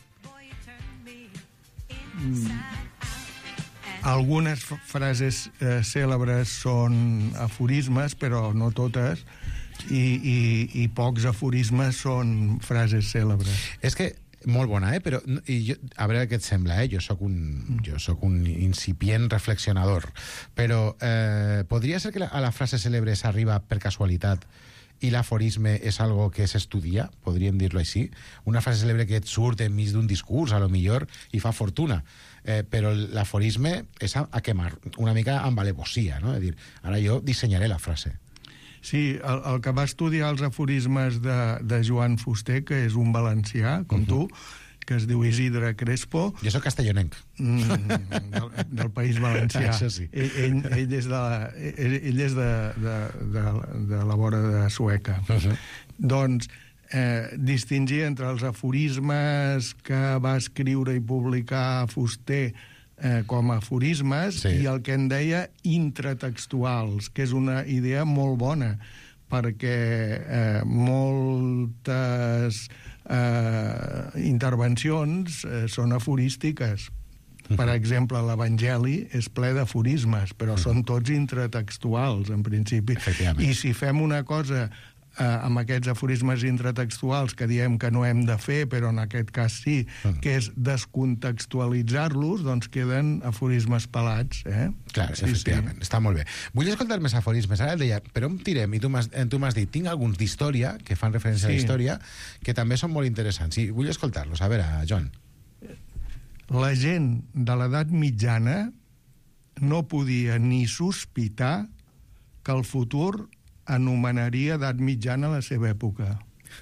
Algunes frases cèlebres són aforismes, però no totes, i pocs aforismes són frases cèlebres. És que, molt bona, però a veure què et sembla, jo soc un incipient reflexionador, però podria ser que a la frase cèlebre s'arriba per casualitat i l'aforisme és algo que s'estudia, podríem dir-lo així, una frase cèlebre que et surt enmig d'un discurs, a lo millor, i fa fortuna, però l'aforisme és a quemar, una mica amb alevosia, no? És dir, ara jo dissenyaré la frase. Sí, el que va estudiar els aforismes de Joan Fuster, que és un valencià, com tu, que es diu Isidre Crespo. Jo soc castellonenc. Del País Valencià. Això sí. Ell és de la vora de Sueca. Doncs distingir entre els aforismes que va escriure i publicar Fuster com a aforismes i el que en deia intratextuals, que és una idea molt bona, perquè moltes intervencions són aforístiques. Per exemple, l'Evangeli és ple d'aforismes, però són tots intratextuals, en principi. I si fem una cosa amb aquests aforismes intratextuals que diem que no hem de fer, però en aquest cas sí, que és descontextualitzar-los, doncs queden aforismes pelats. Clar, efectivament, està molt bé. Vull escoltar més aforismes. Ara et deia, per on tirem? I tu m'has dit, tinc alguns d'història, que fan referència a la història, que també són molt interessants. I vull escoltar-los. A veure, Joan. La gent de l'edat mitjana no podia ni sospitar que el futur anomenaria edat mitjana la seva època.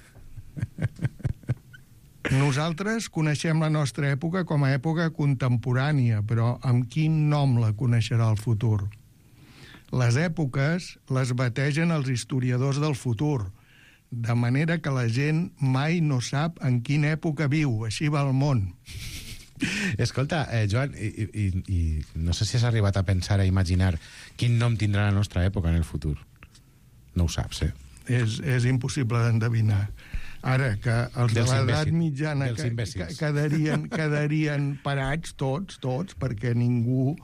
Nosaltres coneixem la nostra època com a època contemporània, però amb quin nom la coneixerà el futur? Les èpoques les bategen els historiadors del futur, de manera que la gent mai no sap en quina època viu. Així va el món. Escolta, Joan, i no sé si has arribat a pensar, a imaginar quin nom tindrà la nostra època en el futur. No ho saps, És impossible d'endevinar. Ara, que els de l'edat mitjana quedarien parats tots, perquè ningú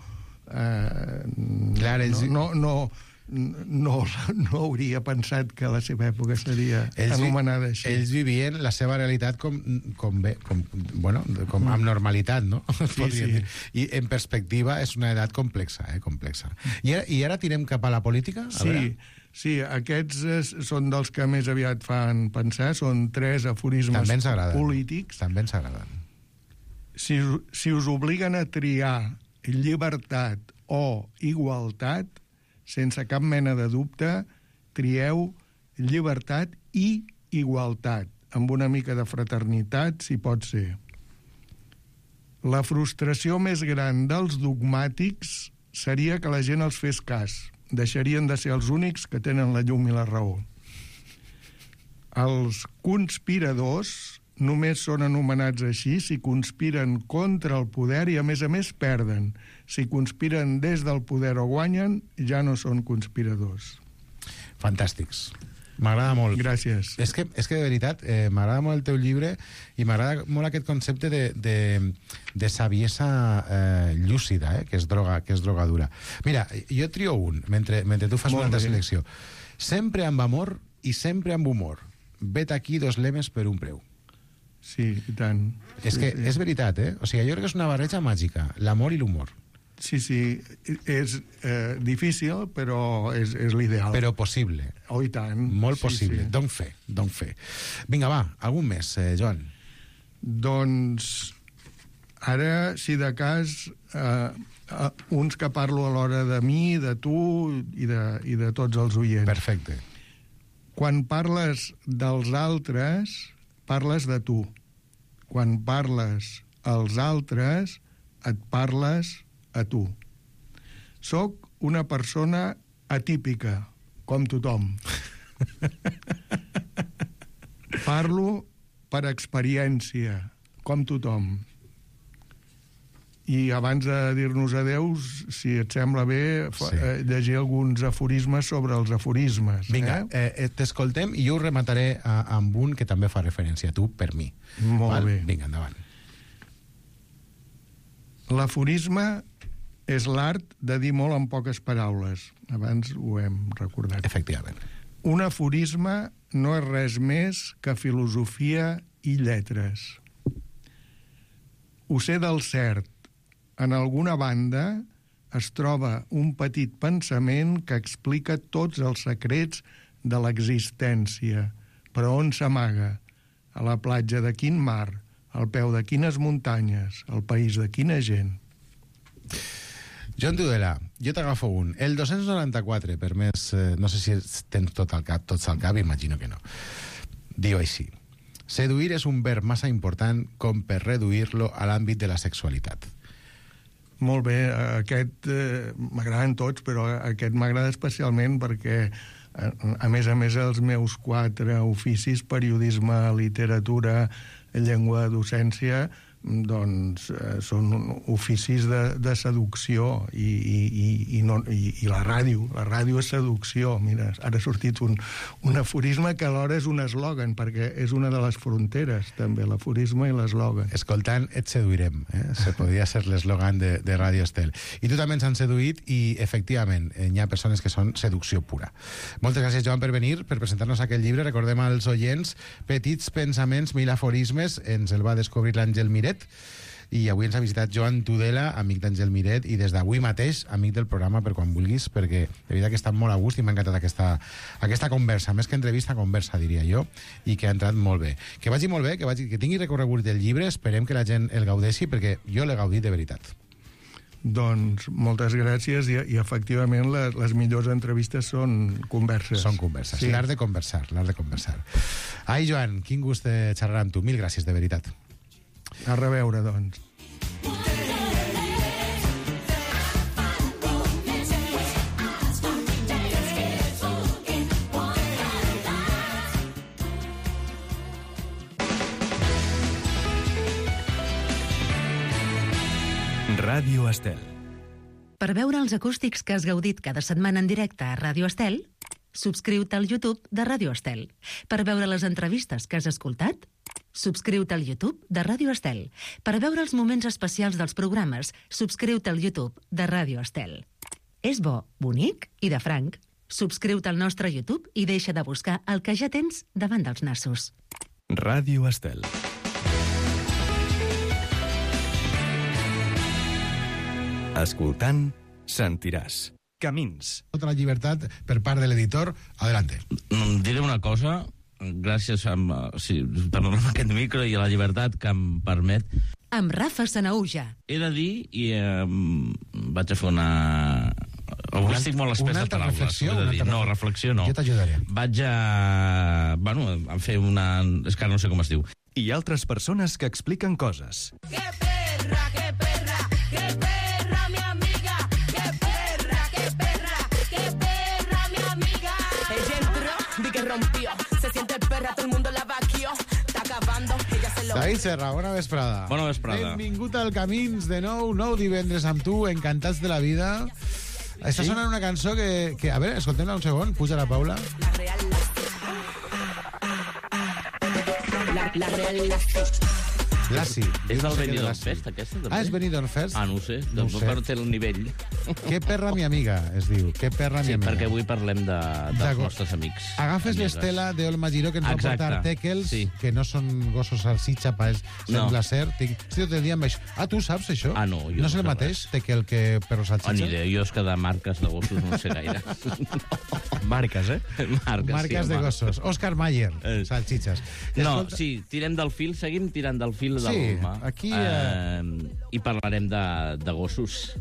no hauria pensat que la seva època seria anomenada així. Ells vivien la seva realitat com amb normalitat, no? Sí. I en perspectiva és una edat complexa. I ara tirem cap a la política? Sí, aquests són dels que més aviat fan pensar, són 3 aforismes polítics. També ens agraden. Si us obliguen a triar llibertat o igualtat, sense cap mena de dubte, trieu llibertat i igualtat, amb una mica de fraternitat, si pot ser. La frustració més gran dels dogmàtics seria que la gent els fes cas. Deixarien de ser els únics que tenen la llum i la raó. Els conspiradors només són anomenats així si conspiren contra el poder i, a més, perden. Si conspiren des del poder o guanyen, ja no són conspiradors. Fantàstics. M'agrada molt. Gràcies. És que de veritat, m'agrada molt el teu llibre i m'agrada molt aquest concepte de saviesa llúcida, que és drogadura. Mira, jo trio un, mentre tu fas una altra selecció. Sempre amb amor i sempre amb humor. Vet aquí 2 lemes per un preu. Sí, i tant. És que és veritat, O sigui, jo crec que és una barreja màgica, l'amor i l'humor. Sí, és difícil, però és l'ideal. Però possible. Oh, i tant. Molt possible. Sí. Don fe. Vinga, va, algun més, Joan. Doncs, ara, si de cas, uns que parlo a l'hora de mi, de tu i de tots els oients. Perfecte. Quan parles dels altres, parles de tu. Quan parles als altres, et parles a tu. Soc una persona atípica, com tothom. Parlo per experiència, com tothom. I abans de dir-nos adeus, si et sembla bé, llegir alguns aforismes sobre els aforismes. Vinga, t'escoltem i jo ho remataré amb un que també fa referència a tu, per mi. Molt bé. Vinga, endavant. L'aforisme és l'art de dir molt en poques paraules. Abans ho hem recordat. Efectivament. Un aforisme no és res més que filosofia i lletres. Ho sé del cert. En alguna banda es troba un petit pensament que explica tots els secrets de l'existència. Però on s'amaga? A la platja de quin mar? Al peu de quines muntanyes? Al país de quina gent? Joan Tudela, jo t'agafo un. El 294, per més... no sé si tens tots al cap, imagino que no. Diu així. Seduir és un verb massa important com per reduir-lo a l'àmbit de la sexualitat. Molt bé, aquest m'agraden tots, però aquest m'agrada especialment perquè, a més, els meus 4 oficis, periodisme, literatura, llengua, docència, doncs són oficis de seducció i la ràdio és seducció. Mira, ara ha sortit un aforisme que alhora és un eslògan, perquè és una de les fronteres també, l'aforisme i l'eslògan. Escoltant, et seduirem, se podria ser l'eslògan de Ràdio Estel. I tu també ens han seduït i, efectivament, hi ha persones que són seducció pura. Moltes gràcies, Joan, per venir, per presentar-nos aquest llibre. Recordem als oients, Petits pensaments, 1000 aforismes, ens el va descobrir l'Àngel Miret, i avui ens ha visitat Joan Tudela, amic d'Àngel Miret, i des d'avui mateix, amic del programa per quan vulguis, perquè de veritat que està molt a gust i m'ha encantat aquesta conversa, més que entrevista, conversa, diria jo, i que ha entrat molt bé. Que vagi molt bé, que tingui recorregut del llibre, esperem que la gent el gaudeixi, perquè jo l'he gaudit de veritat. Doncs moltes gràcies i efectivament les millors entrevistes són converses. Són converses, sí. L'art de conversar. Ai, Joan, quin gust de xerrar amb tu. Mil gràcies, de veritat. A reveure, doncs. Ràdio Estel. Per veure els acústics que has gaudit cada setmana en directe a Ràdio Estel, subscriu-te al YouTube de Ràdio Estel. Per veure les entrevistes que has escoltat, subscriu-te al YouTube de Ràdio Estel. Per veure els moments especials dels programes, subscriu-te al YouTube de Ràdio Estel. És bo, bonic i de franc. Subscriu-te al nostre YouTube i deixa de buscar el que ja tens davant dels nassos. Ràdio Estel. Escoltant, sentiràs. Camins. Tota la llibertat per part de l'editor. Adelante. Diré una cosa, gràcies per donar aquest micro i a la llibertat que em permet. Amb Rafa Sanaúja. He de dir, i vaig a fer una... Avui estic molt espès de paraules. Reflexió, no, reflexió no. Jo t'ajudaré. Vaig a fer una... És que no sé com es diu. I altres persones que expliquen coses. Que perra, que perra, que perra, mi amiga. Que perra, que perra, que perra, mi amiga. Ella entró, vi que rompió. Se siente perra, todo el mundo la vaquió. Está acabando, ella se lo... David Serra, bona vesprada. Bona vesprada. Benvingut al Camins de nou divendres amb tu, encantats de la vida. Està sonant una cançó que... A veure, escoltem-la un segon, puja la Paula. La real Lassi. És del Benidorm Fest, aquesta, també? És Benidorm Fest? No ho sé, doncs no té el nivell. Que perra mi amiga, es diu. Que perra mi amiga. Sí, perquè avui parlem dels nostres amics. Agafes l'Estela d'Olma Giró, que ens va portar Teckels, que no són gossos salsitxa, sembla ser. Estic tot el dia amb això. Tu saps això? No. No és el mateix Teckel que perro salsitxa? Ni idea, jo és que de marques de gossos no sé gaire. Marques, Marques de gossos. Oscar Mayer, salsitxes. No, sí, tirem del fil, seguim tirant del fil de l'Olma. Sí, aquí... I parlarem de gossos.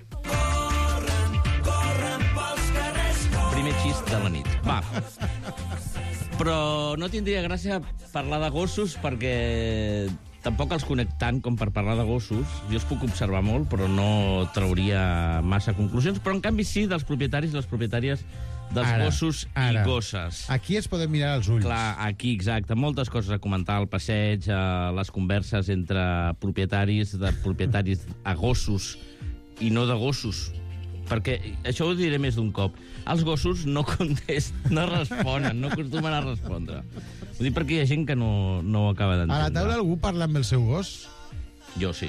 Primer xist de la nit. Va. Però no tindria gràcia parlar de gossos perquè tampoc els conec tant com per parlar de gossos. Jo els puc observar molt, però no trauria massa conclusions. Però, en canvi, sí dels propietaris i les propietàries dels gossos i gosses. Aquí es poden mirar als ulls. Clar, aquí, exacte. Moltes coses a comentar, al passeig, les converses entre propietaris a gossos i no de gossos. Perquè, això ho diré més d'un cop, els gossos no contesten, no responen, no acostumen a respondre. Ho dic perquè hi ha gent que no ho acaba d'entendre. A la taula algú parla amb el seu gos? Jo sí.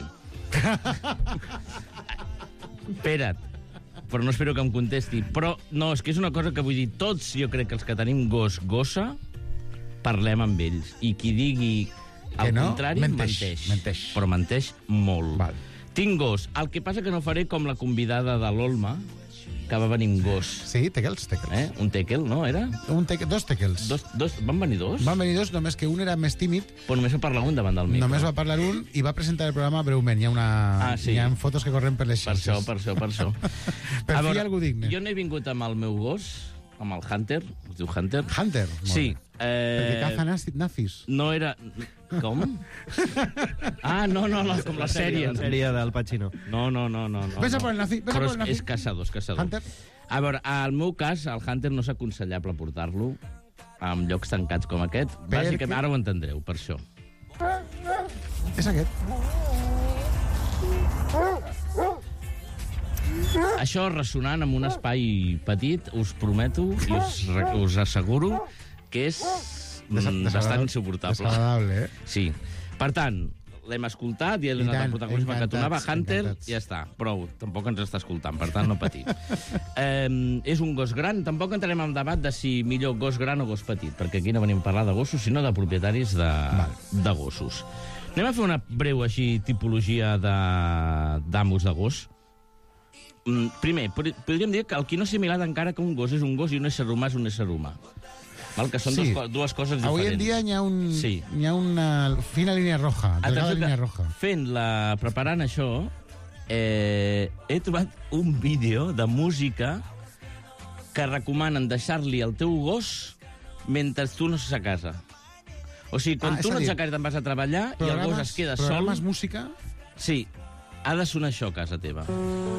Espera't, però no espero que em contesti. Però, no, és que és una cosa que vull dir, tots, jo crec que els que tenim gos, gossa, parlem amb ells. I qui digui el contrari, menteix. Però menteix molt. Val. Tinc gos. El que passa que no faré com la convidada de l'Olma, que va venir amb gos. Sí, tequels. Un tequel, no, era? Dos tequels. Van venir dos? Van venir dos, només que un era més tímid. Però només va parlar un davant del micro. Només va parlar un i va presentar el programa breument. Hi ha fotos que corren per les xarxes. Per això. Per fi algú digne. Jo no he vingut amb el meu gos, amb el Hunter. Es diu Hunter? Hunter? Sí. Perquè caza nazis. No era... Com? No, com la sèrie. La sèrie del Pacino. No. Ves a por el nazi, Però és caçador. Hunter? A veure, al meu cas, el Hunter no és aconsellable portar-lo en llocs tancats com aquest. Bàsicament, ara ho entendreu, per això. És aquest. Això ressonant en un espai petit, us prometo i us asseguro que és bastant insuportable. Desagradable, Sí. Per tant, l'hem escoltat i l'hem donat el protagonisme que donava Hunter, ja està. Prou, tampoc ens està escoltant, per tant, no patir. És un gos gran. Tampoc entrarem en debat de si millor gos gran o gos petit, perquè aquí no venim a parlar de gossos, sinó de propietaris de gossos. Anem a fer una breu així tipologia d'amos de gos. Primer, podríem dir que el que no és similar encara que un gos és un gos i un ésser humà és un ésser humà. Val? Que són dues coses diferents. Avui en dia hi ha una fina línia roja. Preparant això, he trobat un vídeo de música que recomanen deixar-li al teu gos mentre tu no estàs a casa. O sigui, quan tu no ets a casa i te'n vas a treballar i el gos es queda sol... Programes música? Sí, ha de sonar això a casa teva.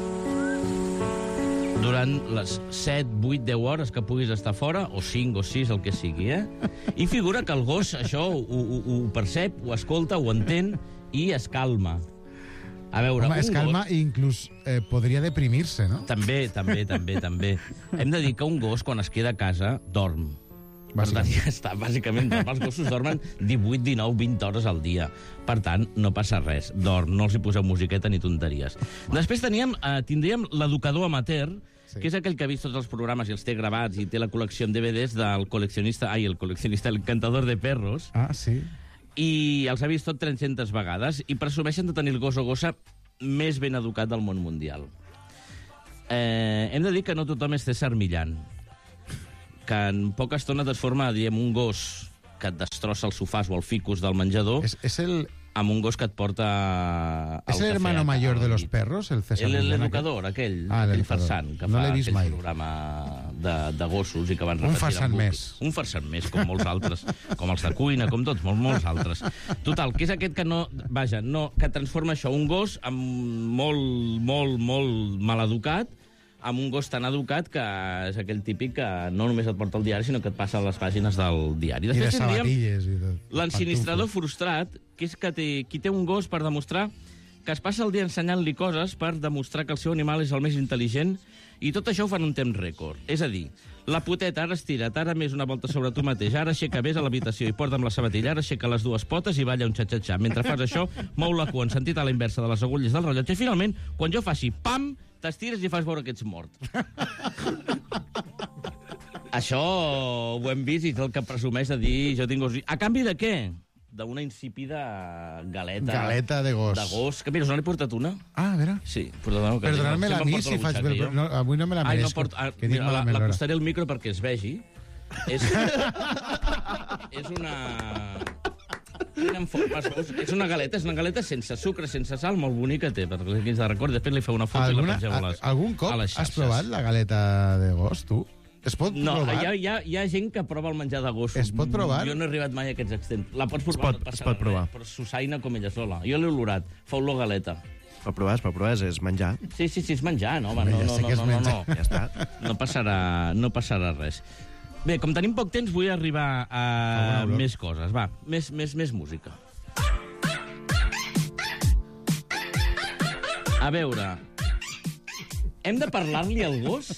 Durant les 7, 8, 10 hores que puguis estar fora, o 5 o 6, el que sigui, I figura que el gos això ho percep, ho escolta, ho entén i es calma. A veure, es calma i inclús podria deprimir-se, no? També. Hem de dir que un gos, quan es queda a casa, dorm. Bàsicament, els gossos dormen 18, 19, 20 hores al dia. Per tant, no passa res. Dorm, no els hi poseu musiqueta ni tonteries. Després tindríem l'educador amateur, que és aquell que ha vist tots els programes i els té gravats i té la col·lecció en DVDs del col·leccionista, el encantador de perros. Ah, sí. I els ha vist tot 300 vegades i presumeixen de tenir el gos o gossa més ben educat del món mundial. Hem de dir que no tothom és César Millán, que en poca estona et forma, un gos que et destrossa els sofàs o el ficus del menjador, amb un gos que et porta... És el hermano mayor de los perros, el César Millán? L'educador, aquell farsant, que fa aquell programa de gossos i que van repetir... Un farsant més. Un farsant més, com molts altres, com els de cuina, com tots, molts altres. Total, que és aquest que que transforma això, un gos molt maleducat, amb un gos tan educat que és aquell típic que no només et porta el diari, sinó que et passa a les pàgines del diari. I de sabatilles. L'ensinistrador frustrat, que és qui té un gos per demostrar que es passa el dia ensenyant-li coses per demostrar que el seu animal és el més intel·ligent, i tot això ho fan un temps rècord. És a dir, la puteta, ara estira't, ara més una volta sobre tu mateix, ara aixeca vés a l'habitació i porta'm la sabatilla, ara aixeca les dues potes i balla un xa-xa-xa. Mentre fas això, mou la cua en sentit a la inversa de les agulles del rellotge i finalment, quan jo faci pam, t'estires i fas veure que ets mort. Això ho hem vist i és el que presumeix de dir jo tinc gos. A canvi de què? D'una insípida galeta... Galeta de gos. De gos. Que mira, no n'he portat una. Ah, a veure. Sí. Perdoneu-me-la a mi si faig... Avui no me la mereixo. L'acostaré el micro perquè es vegi. És una... És una galeta sense sucre, sense sal, molt bonica té, perquè aquí de record, després li feu una foto i la pengeu a les xarxes. Algun cop has provat la galeta de gos, tu? Es pot No, provar? hi ha gent que prova el menjar de gossos. Es pot provar? Jo no he arribat mai a aquests extrems. La pots provar, no et passarà res, però s'ussaina com ella sola. Jo l'he olorat, fa olor galeta. Es pot provar, és menjar. Sí, és menjar, no, home, no. Ja està. No passarà res. Bé, com tenim poc temps, vull arribar a més coses. Va, més música. A veure, hem de parlar-li al gos?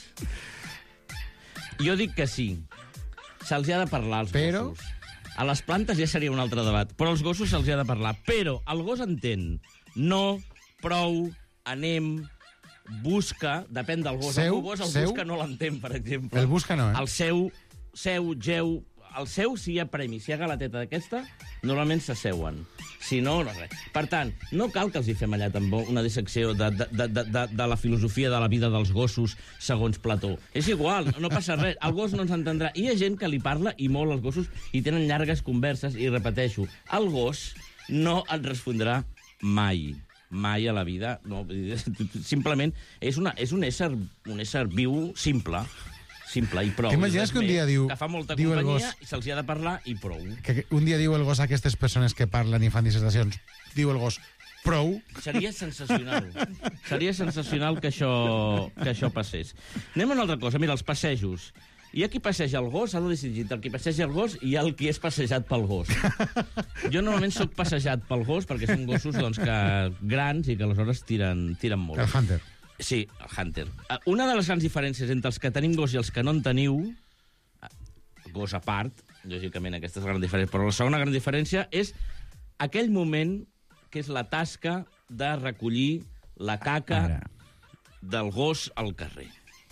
Jo dic que sí. Se'ls ha de parlar als gossos. A les plantes ja seria un altre debat, però als gossos se'ls ha de parlar. Però el gos entén. No, prou, anem, busca, depèn del gos. El gos el busca no l'entén, per exemple. El busca no, El seu, geu... El seu, si hi ha premi, si hi ha galeteta d'aquesta, normalment s'asseuen. Si no, no res. Per tant, no cal que els hi fem allà també una dissecció de la filosofia de la vida dels gossos segons Plató. És igual, no passa res. El gos no ens entendrà. I hi ha gent que li parla, i molt als gossos, i tenen llargues converses, i repeteixo, el gos no et respondrà mai. Mai a la vida. No, simplement és un ésser viu simple i prou. T'imagines que un dia diu... Que fa molta diu companyia i se'ls hi ha de parlar i prou. Que un dia diu el gos a aquestes persones que parlen i fan dissertacions, diu el gos, prou. Seria sensacional. Seria sensacional que això passés. Anem a una altra cosa. Mira, els passejos. Hi ha qui passeja el gos, s'ha de decidir entre el qui passeja el gos i el qui és passejat pel gos. Jo normalment sóc passejat pel gos perquè són gossos grans i que aleshores tiren molt. El Hunter. Sí, el Hunter. Una de les grans diferències entre els que tenim gos i els que no en teniu, gos a part, lògicament aquesta és la gran diferència, però la segona gran diferència és aquell moment que és la tasca de recollir la caca del gos al carrer.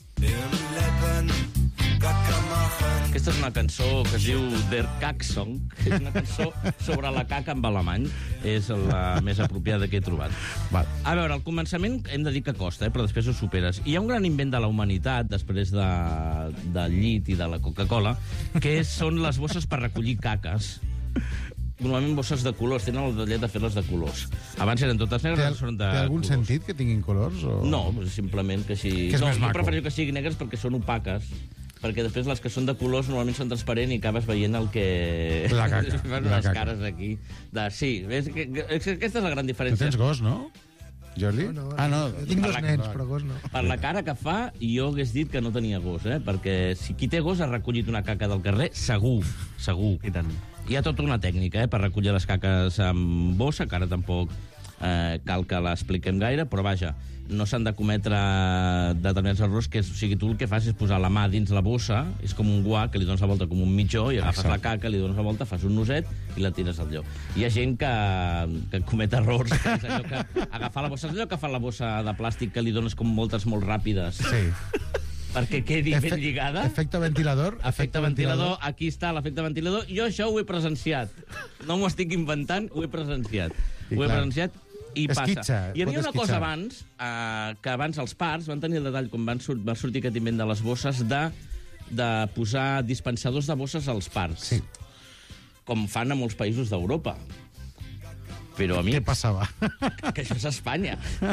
Aquesta és una cançó que es diu Der Kacksong, que és una cançó sobre la caca en alemany. És la més apropiada que he trobat. A veure, al començament hem de dir que costa, però després ho superes. Hi ha un gran invent de la humanitat, després del llit i de la Coca-Cola, que són les bosses per recollir caques. Normalment bosses de colors, tenen el detallet de fer-les de colors. Abans eren totes negres, ara són de colors. Té algun sentit que tinguin colors? O... No, simplement que així... Que és més maco. Jo prefereixo que siguin negres perquè són opaques, perquè després les que són de colors normalment són transparents i acabes veient el que... La caca. Fan unes cares aquí. Sí, aquesta és la gran diferència. Tu tens gos, no? Jordi? No. No. Tinc dos nens, però gos no. Per la cara que fa, jo hagués dit que no tenia gos, perquè si qui té gos ha recollit una caca del carrer, segur. I tant. Hi ha tota una tècnica per recollir les caques amb bossa, que ara tampoc cal que l'expliquem gaire, però vaja, no s'han de cometre determinats errors, o sigui, tu el que fas és posar la mà dins la bossa, és com un guà que li dones la volta com un mitjó, i agafes la caca, li dones la volta, fas un noset i la tires al lloc. Hi ha gent que comet errors, que és allò que agafar la bossa, és allò que fa la bossa de plàstic que li dones com voltes molt ràpides. Sí. Perquè quedi ben lligada. Efecte ventilador. Efecte ventilador, aquí està l'efecte ventilador. Jo això ho he presenciat. No m'ho estic inventant, ho he presenciat. Ho he presenciat i passa. Hi havia una cosa abans, que abans els parcs van tenir el detall, com va sortir aquest invent de les bosses, de posar dispensadors de bosses als parcs. Sí. Com fan a molts països d'Europa. Però, amics... Què passava? Que això és Espanya.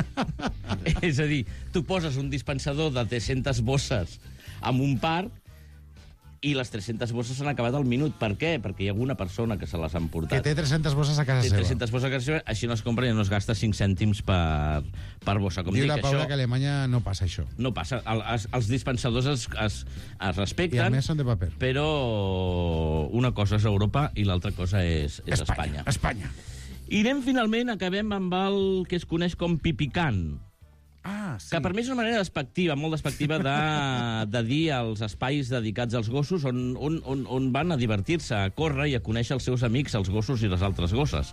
És a dir, tu poses un dispensador de 300 bosses en un parc i les 300 bosses s'han acabat al minut. Per què? Perquè hi ha alguna persona que se les ha emportat. Que té 300 bosses a casa seva. Té 300 bosses a casa seva, així no es compra i no es gasta 5 cèntims per bossa. Diu la Paula que a Alemanya no passa això. No passa. Els dispensadors es respecten. I a més són de paper. Però una cosa és Europa i l'altra cosa és Espanya. Espanya. I acabem amb el que es coneix com pipicant. Sí. Que per mi és una manera despectiva, molt despectiva, de dir als espais dedicats als gossos on van a divertir-se, a córrer i a conèixer els seus amics, els gossos i les altres gosses.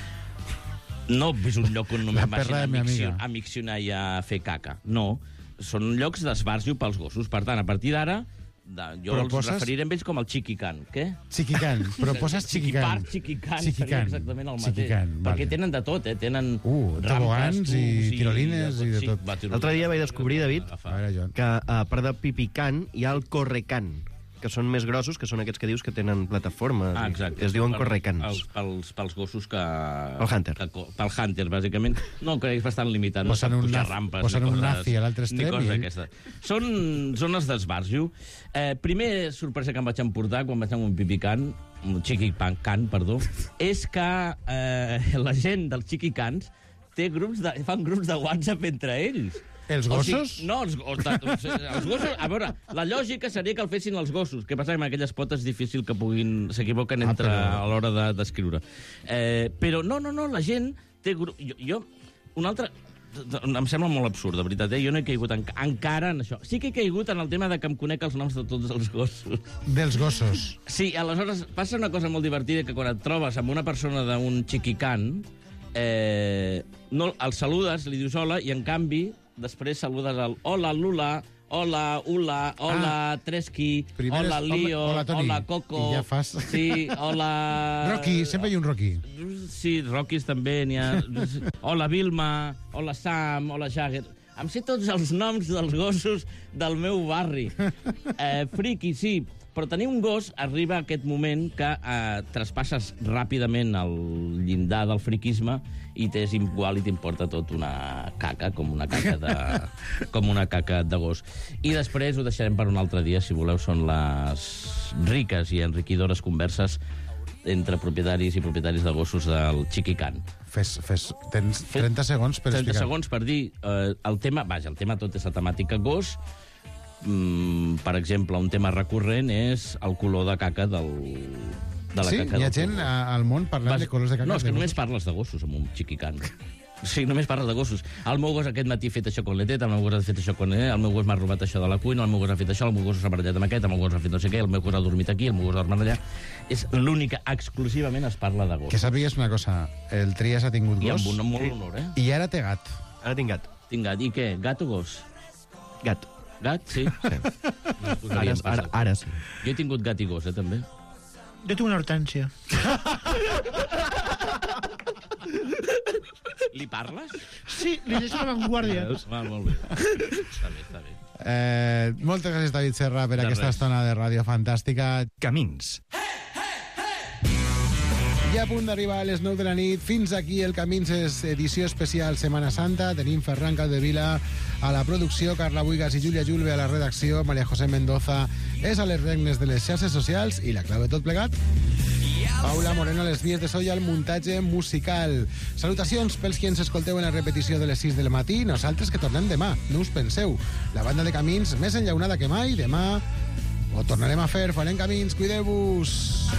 No és un lloc on només vagin a miccionar i a fer caca. No, són llocs d'esbarjo pels gossos. Per tant, a partir d'ara, jo els referiré amb ells com el Chiquican. Què? Chiquican. Proposes Chiquican. Chiquican seria exactament el mateix. Perquè tenen de tot, tenen tobogans i tirolines i de tot. L'altre dia vaig descobrir, David, que a part de Pipicant hi ha el Correcant. que són més grossos, que són aquests que dius que tenen plataformes. Exacte. Que es diuen correcans. Pels gossos que... El Hunter. Pel Hunter, bàsicament. No, crec que és bastant limitat. No Posen sap un pujar naf- rampes. posen ni un coses- nazi a l'altre extrem Ni coses i ell- d'aquestes. Són els d'esbarjo. Primer sorpresa que em vaig emportar quan vaig anar amb un pipicant, un xiquicant, perdó, és que la gent dels xiquicants fan grups de WhatsApp entre ells. Els gossos? No, els gossos... A veure, la lògica seria que el fessin els gossos. Què passa? Que amb aquelles potes és difícil que s'equivoquen a l'hora d'escriure. Però no, la gent té... Un altre... Em sembla molt absurd, de veritat. Jo no he caigut encara en això. Sí que he caigut en el tema de que em conec els noms de tots els gossos. Dels gossos. Sí, aleshores passa una cosa molt divertida, que quan et trobes amb una persona d'un xiquicant, no, el saludes, li dius hola, i en canvi després saludes el hola, Lula, hola, Ula, hola, Treski, hola, Lio, hola, Toni. hola, Coco. I ja fas... Sí, hola... Rocky, sempre hi ha un Rocky. Sí, Rockys també n'hi ha. Hola, Vilma, hola, Sam, hola, Jagger. Em sé tots els noms dels gossos del meu barri. Friki, sí, però tenir un gos arriba a aquest moment que traspasses ràpidament el llindar del friquisme i t'és igual i t'importa tot una caca, com una caca de gos. I després ho deixarem per un altre dia, si voleu, són les riques i enriquidores converses entre propietaris i propietaris de gossos del Xiquicant. Tens 30 segons per explicar. 30 segons per dir el tema... Vaja, el tema tot és la temàtica gos. Per exemple, un tema recurrent és el color de caca de la sí? caca. Hi ha gent al món parlant de colors de caca? No, és que només parles de gossos amb un Xiquicant. Sí, només parles de gossos. El meu gos aquest matí ha fet això con l'etet, el meu gos ha fet això con l'etet, el meu gos m'ha robat això de la cuina, el meu gos ha fet això, el meu gos s'ha barallat amb aquest, el meu gos ha fet no sé què, el meu gos ha dormit aquí, el meu gos ha dormit allà. És l'única, exclusivament es parla de gos. Que sàpigues una cosa, el Trias ha tingut gos... I amb un molt honor, eh? I ara té gat. Ara tinc gat. Tinc gat. I què? Gat o gos? Gat. Gat, sí? Ara sí. Jo he tingut gat i gos, també. Jo tinc una hortència. Li parles? Sí, li deixo la vanguardia. Va, molt bé. Està bé. Moltes gràcies, David Serra, per aquesta estona de ràdio fantàstica. Camins. I a punt d'arribar a les 9 de la nit. Fins aquí el Camins és edició especial Setmana Santa. Tenim Ferran Capdevila a la producció, Carla Buigas i Júlia Julve a la redacció, Maria José Mendoza és a les regnes de les xarxes socials i la clau de tot plegat, Paula Moreno a les vies de so i al muntatge musical. Salutacions pels qui ens escolteu en la repetició de les 6 del matí. Nosaltres que tornem demà, no us penseu. La banda de Camins més enllaunada que mai. Demà ho tornarem a fer, farem Camins, cuideu-vos.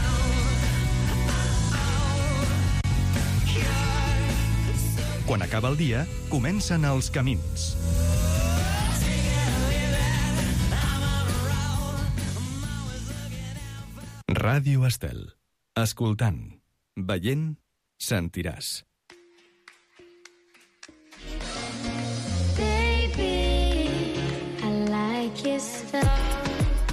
Quan acaba el dia, comencen els camins. Ràdio Estel. Escoltant, veient, sentiràs. Baby, I like your stuff.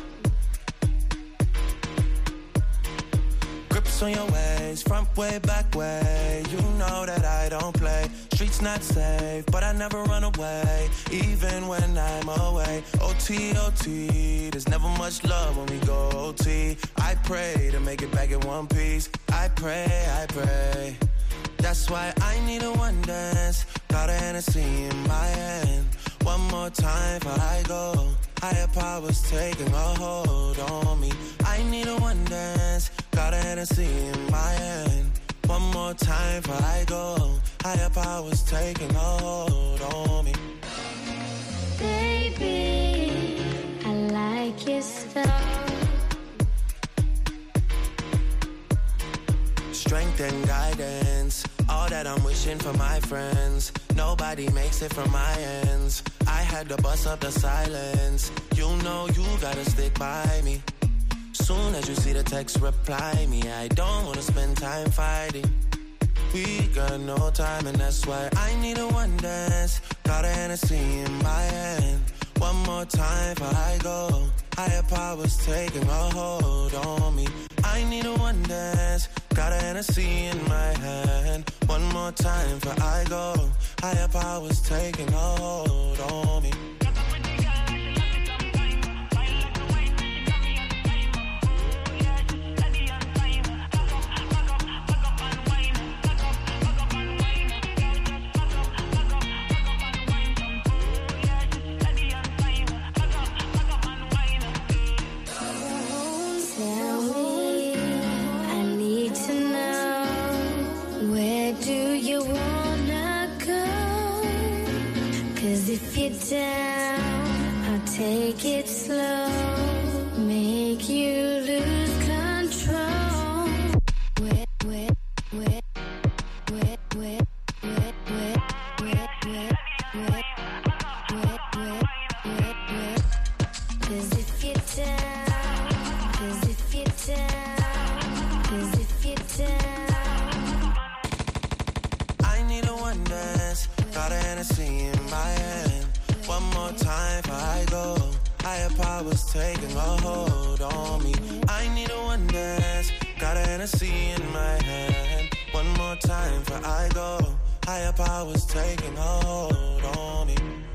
Grips on your ways, front way, back way. You know that I don't play. Streets not safe, but I never run away, even when I'm away. OT, OT, there's never much love when we go OT. I pray to make it back in one piece. I pray. That's why I need a one dance. Got a Hennessy in my hand. One more time before I go. Higher powers taking a hold on me. I need a one dance. Got a Hennessy in my hand. One more time before I go. Higher powers taking a hold on me. Baby, I like your stuff. Strength and guidance, all that I'm wishing for my friends. Nobody makes it from my ends. I had to bust up the silence. You know you gotta stick by me. Soon as you see the text, reply me. I don't wanna spend time fighting. We got no time and that's why I need a one dance. Got a Hennessy in my hand. One more time before I go. Higher powers taking a hold on me. I need a one dance. Got a Hennessy in my hand. One more time before I go. Higher powers taking a hold on me. down, I'll take it slow, make you lose control. Wet, wet, wet, wet, wet, wet, wet, wet, wet, wet, wet, wet, wet, wet. 'Cause if you're down, 'cause if you're down, 'cause if you're down. I need a one dance, got a Hennessy in my hand. One more time before I go. Higher powers taking a hold on me. I need a one dance, got a Hennessy in my hand. One more time before I go. Higher powers taking a hold on me.